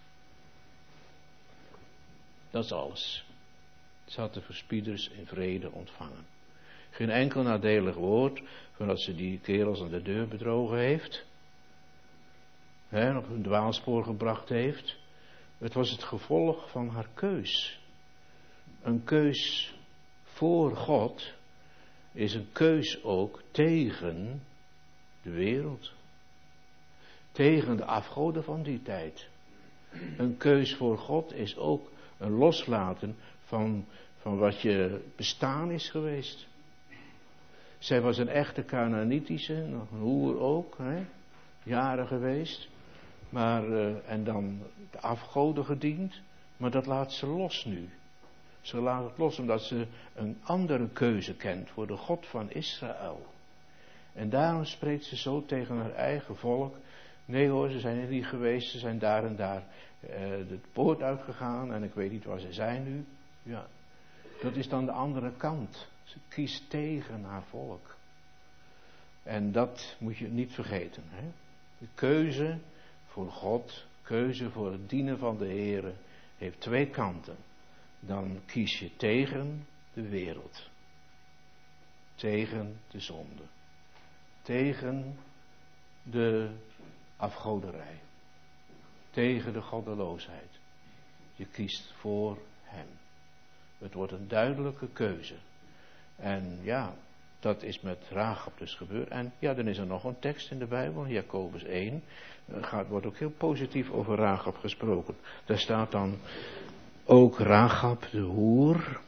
Dat is alles. Ze had de verspieders in vrede ontvangen. Geen enkel nadelig woord van dat ze die kerels aan de deur bedrogen heeft. Hè, op een dwaalspoor gebracht heeft. Het was het gevolg van haar keus. Een keus voor God is een keus ook tegen de wereld. Tegen de afgoden van die tijd. Een keus voor God is ook een loslaten van, van wat je bestaan is geweest. Zij was een echte Kanaanitische, nog een hoer ook, hè? Jaren geweest. Maar, uh, en dan de afgoden gediend. Maar dat laat ze los nu. Ze laat het los omdat ze een andere keuze kent voor de God van Israël. En daarom spreekt ze zo tegen haar eigen volk. Nee hoor, ze zijn er niet geweest, ze zijn daar en daar uh, de poort uitgegaan en ik weet niet waar ze zijn nu. Ja, dat is dan de andere kant. Ze kiest tegen haar volk. En dat moet je niet vergeten. Hè? De keuze voor God, keuze voor het dienen van de Heere, heeft twee kanten. Dan kies je tegen de wereld. Tegen de zonde. Tegen de afgoderij. Tegen de goddeloosheid. Je kiest voor hem. Het wordt een duidelijke keuze. En ja, dat is met Rahab dus gebeurd. En ja, dan is er nog een tekst in de Bijbel, Jacobus één. Er gaat, wordt ook heel positief over Rahab gesproken. Daar staat dan ook Rahab de hoer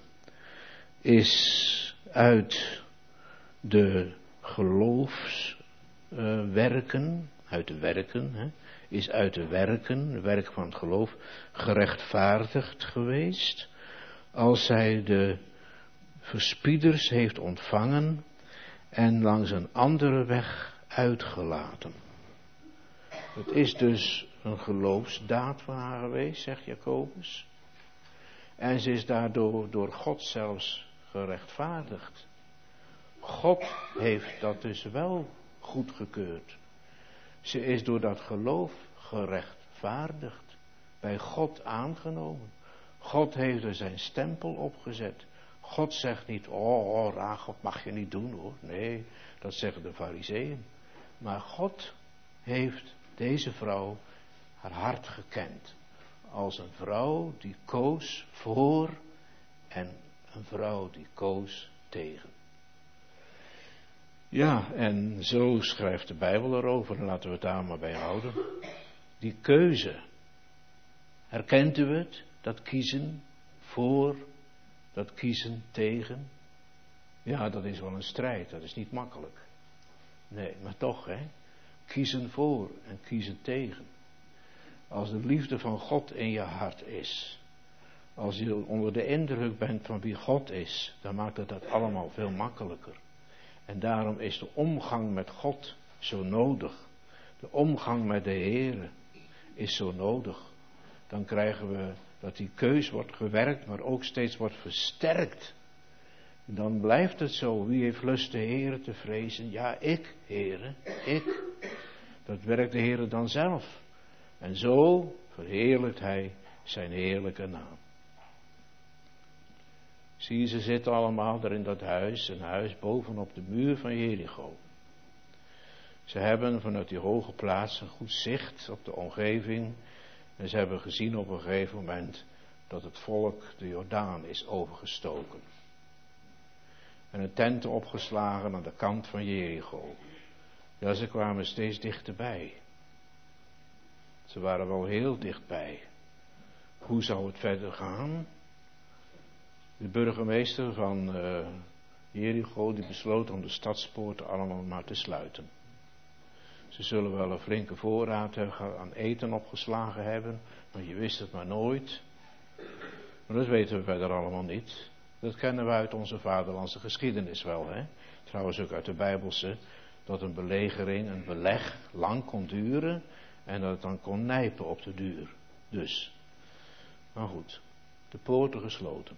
is uit de geloofswerken, uh, uit de werken, hè, is uit de werken, het werk van het geloof, gerechtvaardigd geweest, als zij de verspieders heeft ontvangen en langs een andere weg uitgelaten. Het is dus een geloofsdaad van haar geweest, zegt Jacobus. En ze is daardoor door God zelfs gerechtvaardigd. God heeft dat dus wel goedgekeurd. Ze is door dat geloof gerechtvaardigd. Bij God aangenomen. God heeft er zijn stempel opgezet. God zegt niet, oh, oh Rachel, mag je niet doen hoor. Nee, dat zeggen de Farizeeën. Maar God heeft deze vrouw haar hart gekend. Als een vrouw die koos voor en een vrouw die koos tegen. Ja, en zo schrijft de Bijbel erover, en laten we het daar maar bij houden. Die keuze. Herkent u het? Dat kiezen voor, dat kiezen tegen. Ja, dat is wel een strijd, dat is niet makkelijk. Nee, maar toch hè. Kiezen voor en kiezen tegen. Als de liefde van God in je hart is. Als je onder de indruk bent van wie God is. Dan maakt het dat allemaal veel makkelijker. En daarom is de omgang met God zo nodig. De omgang met de Heere is zo nodig. Dan krijgen we dat die keus wordt gewerkt, maar ook steeds wordt versterkt. En dan blijft het zo. Wie heeft lust de Heere te vrezen? Ja, ik, Heere, ik. Dat werkt de Heere dan zelf. En zo verheerlijkt hij zijn heerlijke naam. Zie je, ze zitten allemaal daar in dat huis, een huis bovenop de muur van Jericho. Ze hebben vanuit die hoge plaats een goed zicht op de omgeving. En ze hebben gezien op een gegeven moment dat het volk de Jordaan is overgestoken. En een tenten opgeslagen aan de kant van Jericho. Ja, ze kwamen steeds dichterbij. Ze waren wel heel dichtbij. Hoe zou het verder gaan? De burgemeester van uh, Jericho die besloot om de stadspoorten allemaal maar te sluiten. Ze zullen wel een flinke voorraad aan eten opgeslagen hebben, maar je wist het maar nooit. Maar dat weten we verder allemaal niet. Dat kennen we uit onze vaderlandse geschiedenis wel, hè? Trouwens ook uit de Bijbelse, dat een belegering, een beleg lang kon duren en dat het dan kon nijpen op de duur. Dus, maar goed, de poorten gesloten.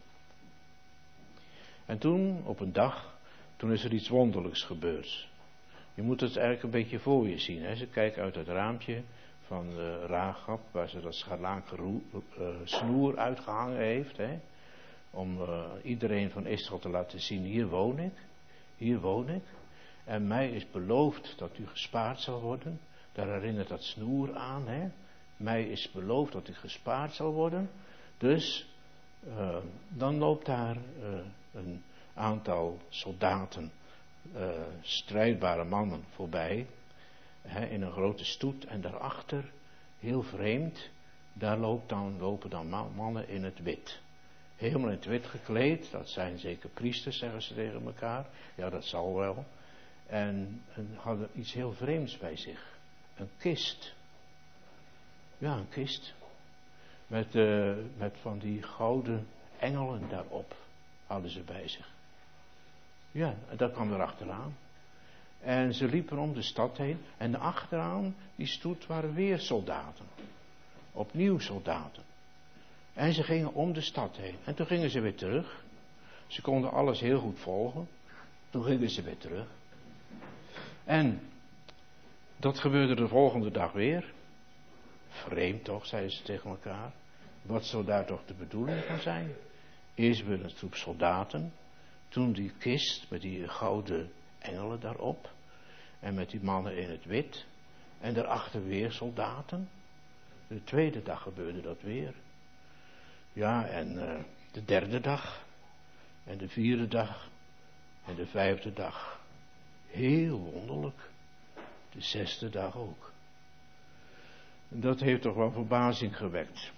En toen, op een dag, toen is er iets wonderlijks gebeurd. Je moet het eigenlijk een beetje voor je zien. Hè? Ze kijken uit het raampje van uh, Rachab, waar ze dat scharlaken uh, snoer uitgehangen heeft. Hè? Om uh, iedereen van Israël te laten zien, hier woon ik, hier woon ik. En mij is beloofd dat u gespaard zal worden. Daar herinnert dat snoer aan. Hè? Mij is beloofd dat u gespaard zal worden. Dus uh, dan loopt daar uh, een aantal soldaten, uh, strijdbare mannen voorbij. Hè, in een grote stoet. En daarachter, heel vreemd, daar loopt dan, lopen dan mannen in het wit. Helemaal in het wit gekleed. Dat zijn zeker priesters, zeggen ze tegen elkaar. Ja, dat zal wel. En, en hadden iets heel vreemds bij zich. Een kist. Ja, een kist. Met, uh, met van die gouden engelen daarop. Hadden ze bij zich. Ja, en dat kwam er achteraan. En ze liepen om de stad heen. En achteraan die stoet waren weer soldaten. Opnieuw soldaten. En ze gingen om de stad heen. En toen gingen ze weer terug. Ze konden alles heel goed volgen. Toen gingen ze weer terug. En dat gebeurde de volgende dag weer. Vreemd toch, zeiden ze tegen elkaar. Wat zou daar toch de bedoeling van zijn? Eerst weer een troep soldaten. Toen die kist met die gouden engelen daarop. En met die mannen in het wit. En daarachter weer soldaten. De tweede dag gebeurde dat weer. Ja, en uh, de derde dag. En de vierde dag. En de vijfde dag. Heel wonderlijk. De zesde dag ook. En dat heeft toch wel verbazing gewekt.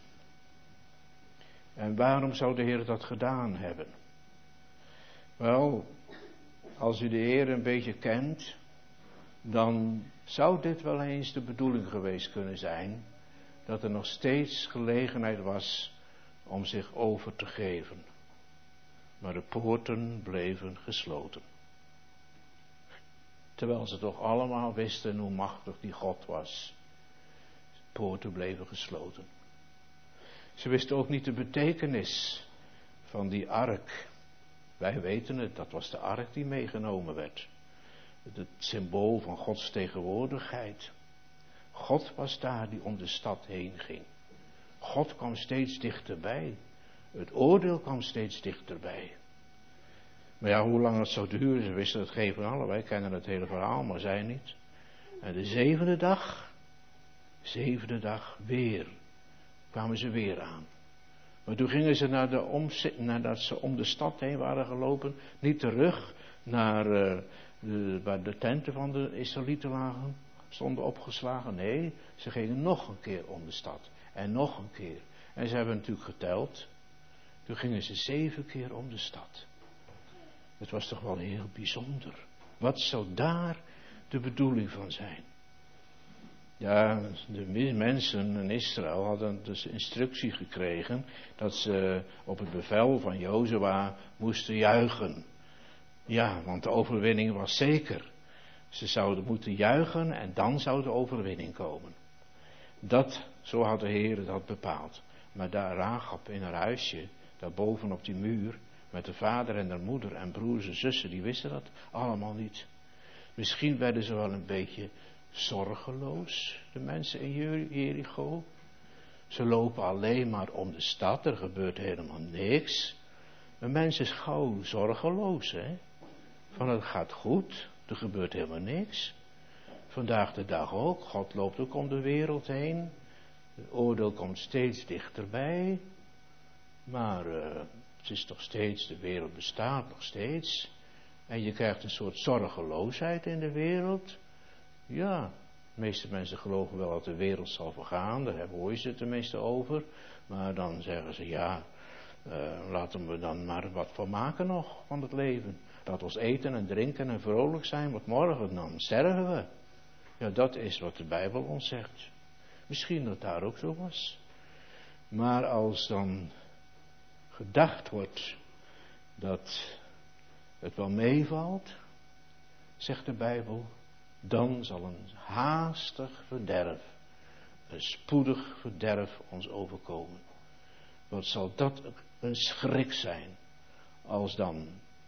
En waarom zou de Heer dat gedaan hebben? Wel, als u de Heer een beetje kent, dan zou dit wel eens de bedoeling geweest kunnen zijn, dat er nog steeds gelegenheid was om zich over te geven. Maar de poorten bleven gesloten. Terwijl ze toch allemaal wisten hoe machtig die God was. poorten bleven gesloten. Ze wisten ook niet de betekenis van die ark. Wij weten het, dat was de ark die meegenomen werd. Het symbool van Gods tegenwoordigheid. God was daar die om de stad heen ging. God kwam steeds dichterbij. Het oordeel kwam steeds dichterbij. Maar ja, hoe lang het zou duren, ze wisten het geen van allen. Wij kennen het hele verhaal, maar zij niet. En de zevende dag, zevende dag weer, kwamen ze weer aan. Maar toen gingen ze naar de omzet, nadat ze om de stad heen waren gelopen, niet terug naar uh, de, waar de tenten van de Israëlieten lagen, stonden opgeslagen. Nee, ze gingen nog een keer om de stad. En nog een keer. En ze hebben natuurlijk geteld. Toen gingen ze zeven keer om de stad. Het was toch wel heel bijzonder. Wat zou daar de bedoeling van zijn? Ja, de mensen in Israël hadden dus instructie gekregen dat ze op het bevel van Jozua moesten juichen. Ja, want de overwinning was zeker. Ze zouden moeten juichen en dan zou de overwinning komen. Dat, zo had de Heer dat bepaald. Maar daar Rachab in haar huisje, daar boven op die muur, met de vader en haar moeder en broers en zussen, die wisten dat allemaal niet. Misschien werden ze wel een beetje zorgeloos, de mensen in Jericho. Ze lopen alleen maar om de stad, er gebeurt helemaal niks. Een mens is gauw zorgeloos, hè. Van het gaat goed, er gebeurt helemaal niks. Vandaag de dag ook, God loopt ook om de wereld heen. Het oordeel komt steeds dichterbij. Maar uh, het is toch steeds, de wereld bestaat nog steeds. En je krijgt een soort zorgeloosheid in de wereld. Ja, de meeste mensen geloven wel dat de wereld zal vergaan. Daar hoor je ze het tenminste over. Maar dan zeggen ze, ja, uh, laten we dan maar wat van maken nog van het leven. Laat ons eten en drinken en vrolijk zijn, want morgen dan sterven we. Ja, dat is wat de Bijbel ons zegt. Misschien dat daar ook zo was. Maar als dan gedacht wordt dat het wel meevalt, zegt de Bijbel, dan zal een haastig verderf, een spoedig verderf ons overkomen. Wat zal dat een schrik zijn, als dan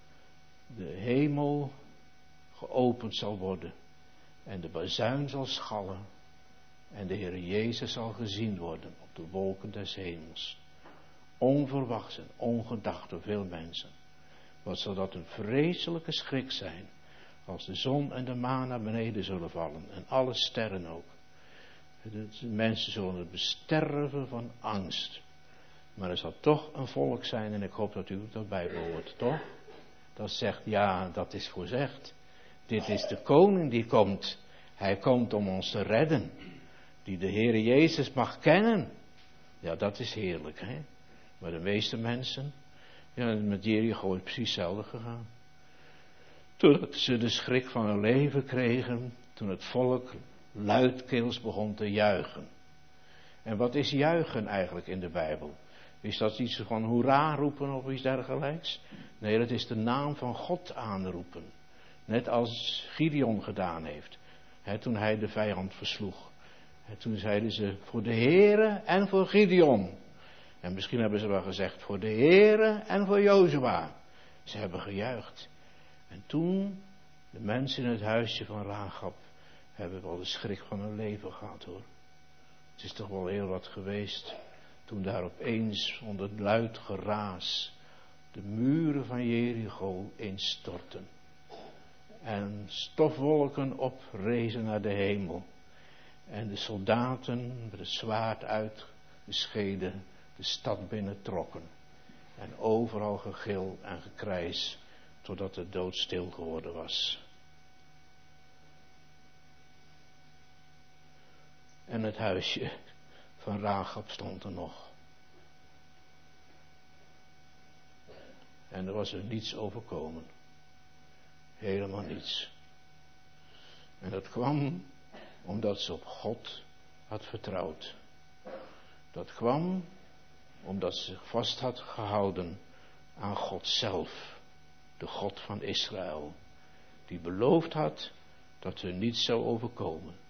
de hemel geopend zal worden en de bazuin zal schallen en de Heer Jezus zal gezien worden op de wolken des hemels. Onverwachts en ongedacht door veel mensen. Wat zal dat een vreselijke schrik zijn, als de zon en de maan naar beneden zullen vallen en alle sterren ook. De mensen zullen het besterven van angst. Maar er zal toch een volk zijn, en ik hoop dat u dat bijbehoort, toch? Dat zegt, ja, dat is voorzegd. Dit is de koning die komt. Hij komt om ons te redden. Die de Heere Jezus mag kennen. Ja, dat is heerlijk, hè. Maar de meeste mensen, ja, met Jericho is precies hetzelfde gegaan. Toen ze de schrik van hun leven kregen, toen het volk luidkeels begon te juichen. En wat is juichen eigenlijk in de Bijbel? Is dat iets van hoera roepen of iets dergelijks? Nee, dat is de naam van God aanroepen. Net als Gideon gedaan heeft. He, toen hij de vijand versloeg. En toen zeiden ze voor de Heere en voor Gideon. En misschien hebben ze wel gezegd voor de Heere en voor Jozua. Ze hebben gejuicht. En toen, de mensen in het huisje van Rachab, hebben wel de schrik van hun leven gehad, hoor. Het is toch wel heel wat geweest. Toen daar opeens onder het luid geraas de muren van Jericho instortten. En stofwolken oprezen naar de hemel. En de soldaten met het zwaard uitgescheden de stad binnentrokken. En overal gegil en gekrijs, totdat de dood stil geworden was. En het huisje van Rachab stond er nog. En er was er niets overkomen. Helemaal niets. En dat kwam omdat ze op God had vertrouwd. Dat kwam omdat ze zich vast had gehouden aan God zelf. De God van Israël. Die beloofd had dat er niets zou overkomen.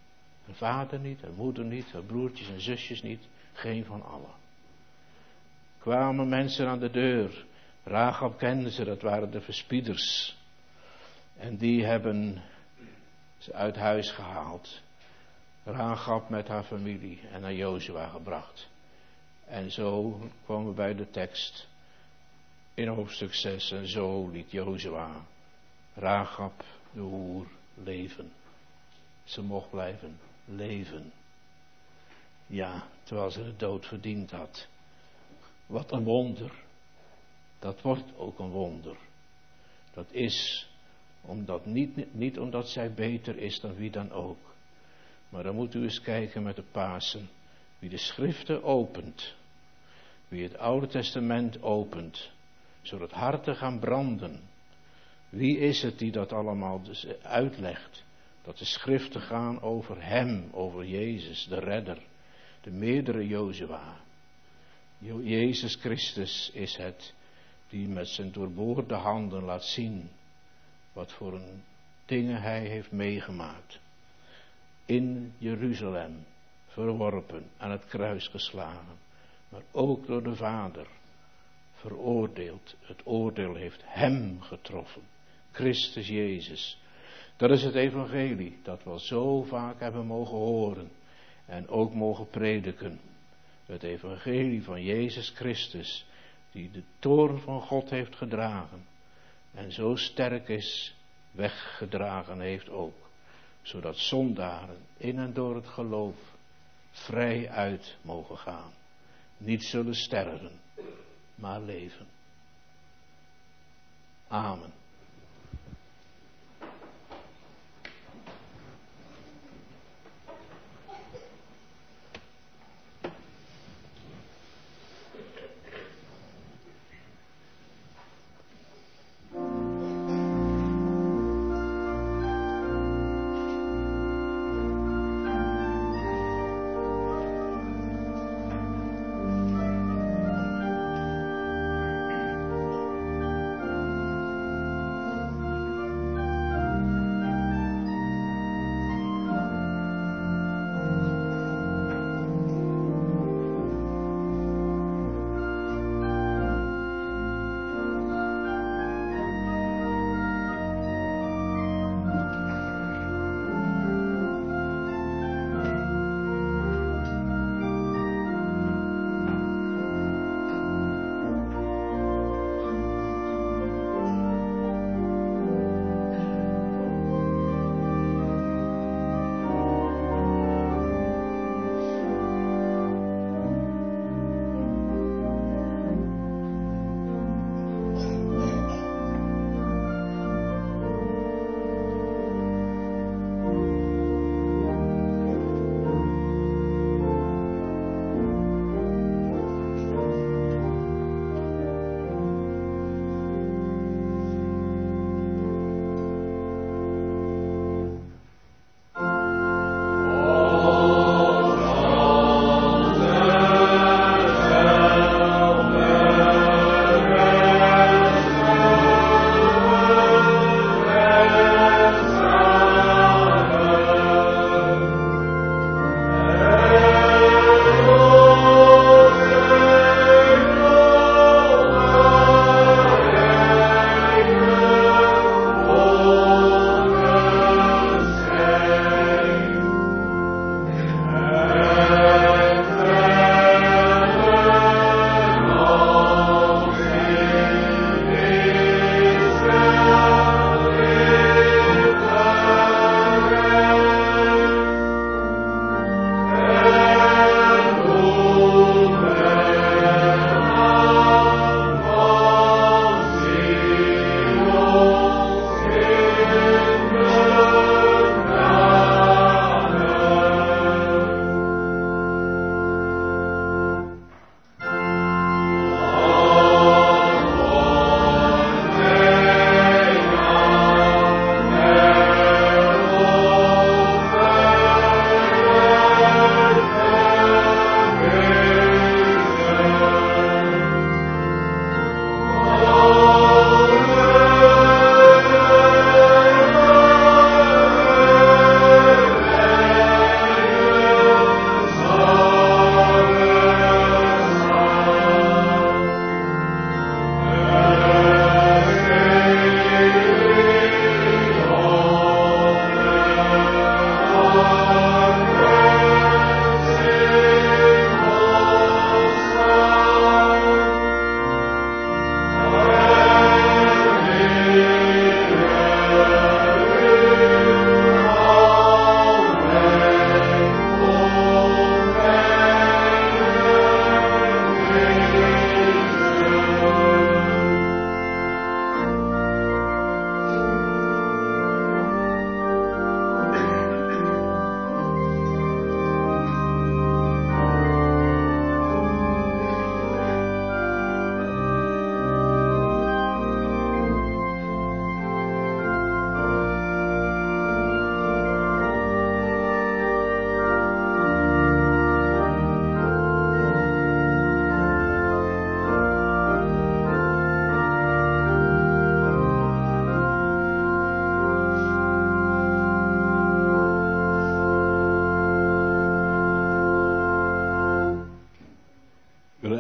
Haar vader niet, haar moeder niet, haar broertjes en zusjes niet. Geen van allen. Kwamen mensen aan de deur. Rachab kenden ze, dat waren de verspieders. En die hebben ze uit huis gehaald. Rachab met haar familie en naar Jozua gebracht. En zo komen we bij de tekst in hoofdstuk zes. En zo liet Jozua Rachab de hoer leven. Ze mocht blijven leven. Ja, terwijl ze de dood verdiend had. Wat een wonder. Dat wordt ook een wonder. Dat is omdat niet, niet omdat zij beter is dan wie dan ook. Maar dan moet u eens kijken met de Pasen. Wie de schriften opent. Wie het Oude Testament opent. Zodat harten gaan branden. Wie is het die dat allemaal dus uitlegt? Dat de schriften gaan over hem, over Jezus, de redder. De meerdere Jozua. Jezus Christus is het die met zijn doorboorde handen laat zien wat voor een dingen hij heeft meegemaakt. In Jeruzalem, verworpen, aan het kruis geslagen, maar ook door de Vader veroordeeld. Het oordeel heeft hem getroffen, Christus Jezus. Dat is het evangelie dat we al zo vaak hebben mogen horen en ook mogen prediken. Het evangelie van Jezus Christus, die de toorn van God heeft gedragen en zo sterk is, weggedragen heeft ook, zodat zondaren in en door het geloof vrij uit mogen gaan, niet zullen sterven, maar leven. Amen.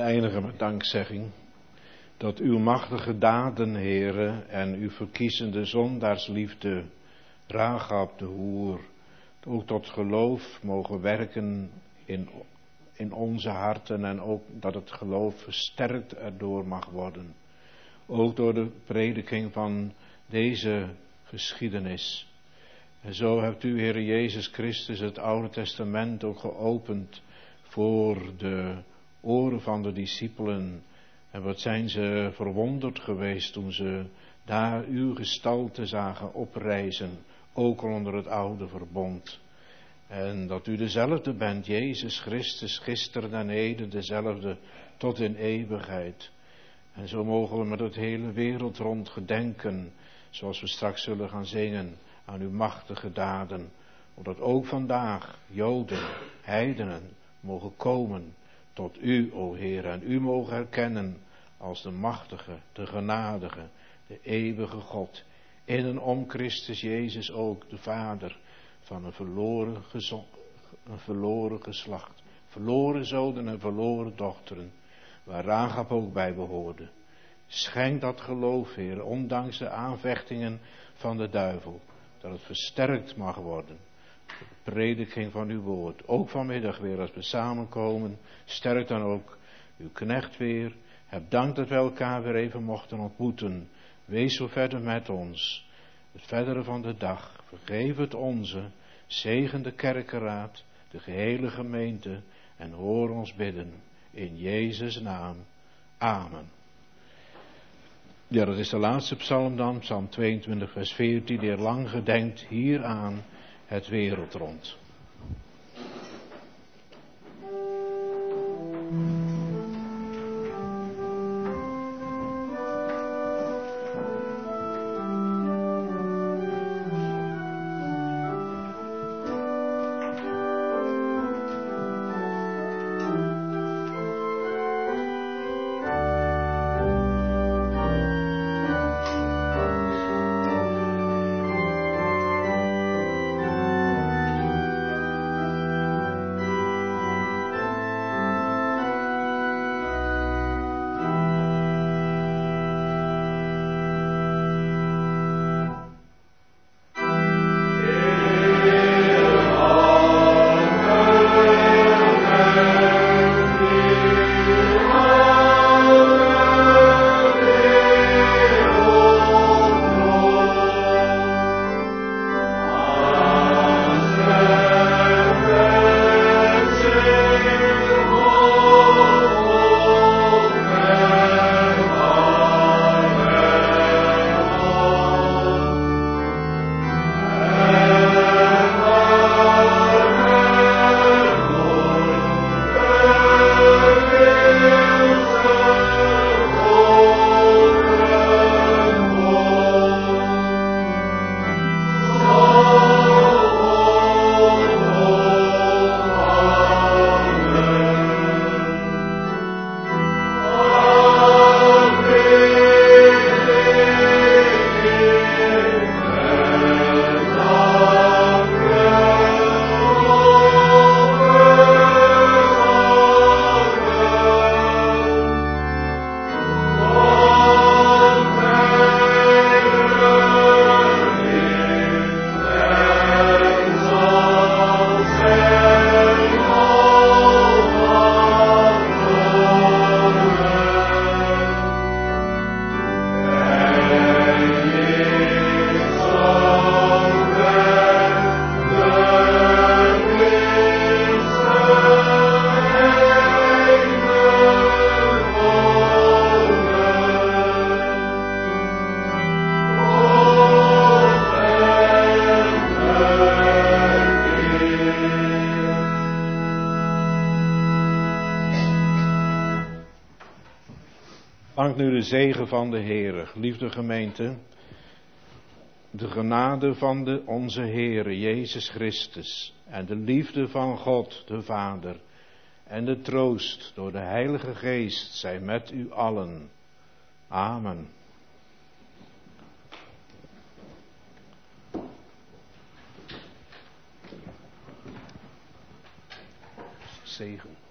eindigen met dankzegging dat uw machtige daden, Heere, en uw verkiezende zondaarsliefde, Rahab de hoer, ook tot geloof mogen werken in, in onze harten en ook dat het geloof versterkt erdoor mag worden. Ook door de prediking van deze geschiedenis. En zo hebt u, Heere Jezus Christus, het Oude Testament ook geopend voor de oren van de discipelen. En wat zijn ze verwonderd geweest toen ze daar uw gestalte zagen oprijzen, ook al onder het oude verbond. En dat u dezelfde bent, Jezus Christus, gisteren en heden dezelfde, tot in eeuwigheid. En zo mogen we met het hele wereld rond gedenken, zoals we straks zullen gaan zingen, aan uw machtige daden. Omdat ook vandaag Joden, heidenen, mogen komen tot u, o Heer, en u mogen herkennen als de machtige, de genadige, de eeuwige God. In en om Christus Jezus ook, de Vader van een verloren, gezo- een verloren geslacht. Verloren zonen en verloren dochteren, waar Rahab ook bij behoorde. Schenk dat geloof, Heer, ondanks de aanvechtingen van de duivel, dat het versterkt mag worden. De prediking van uw woord, ook vanmiddag weer als we samenkomen, sterk dan ook uw knecht weer. Heb dank dat we elkaar weer even mochten ontmoeten. Wees zo verder met ons. Het verdere van de dag, vergeef het onze, zegen de kerkenraad, de gehele gemeente en hoor ons bidden. In Jezus' naam. Amen. Ja, dat is de laatste psalm dan, psalm tweeëntwintig vers veertien, die er lang gedenkt hieraan het wereld rond. Dank nu de zegen van de Heere, geliefde gemeente, de genade van de, onze Heere Jezus Christus en de liefde van God de Vader en de troost door de Heilige Geest zij met u allen. Amen. Zegen.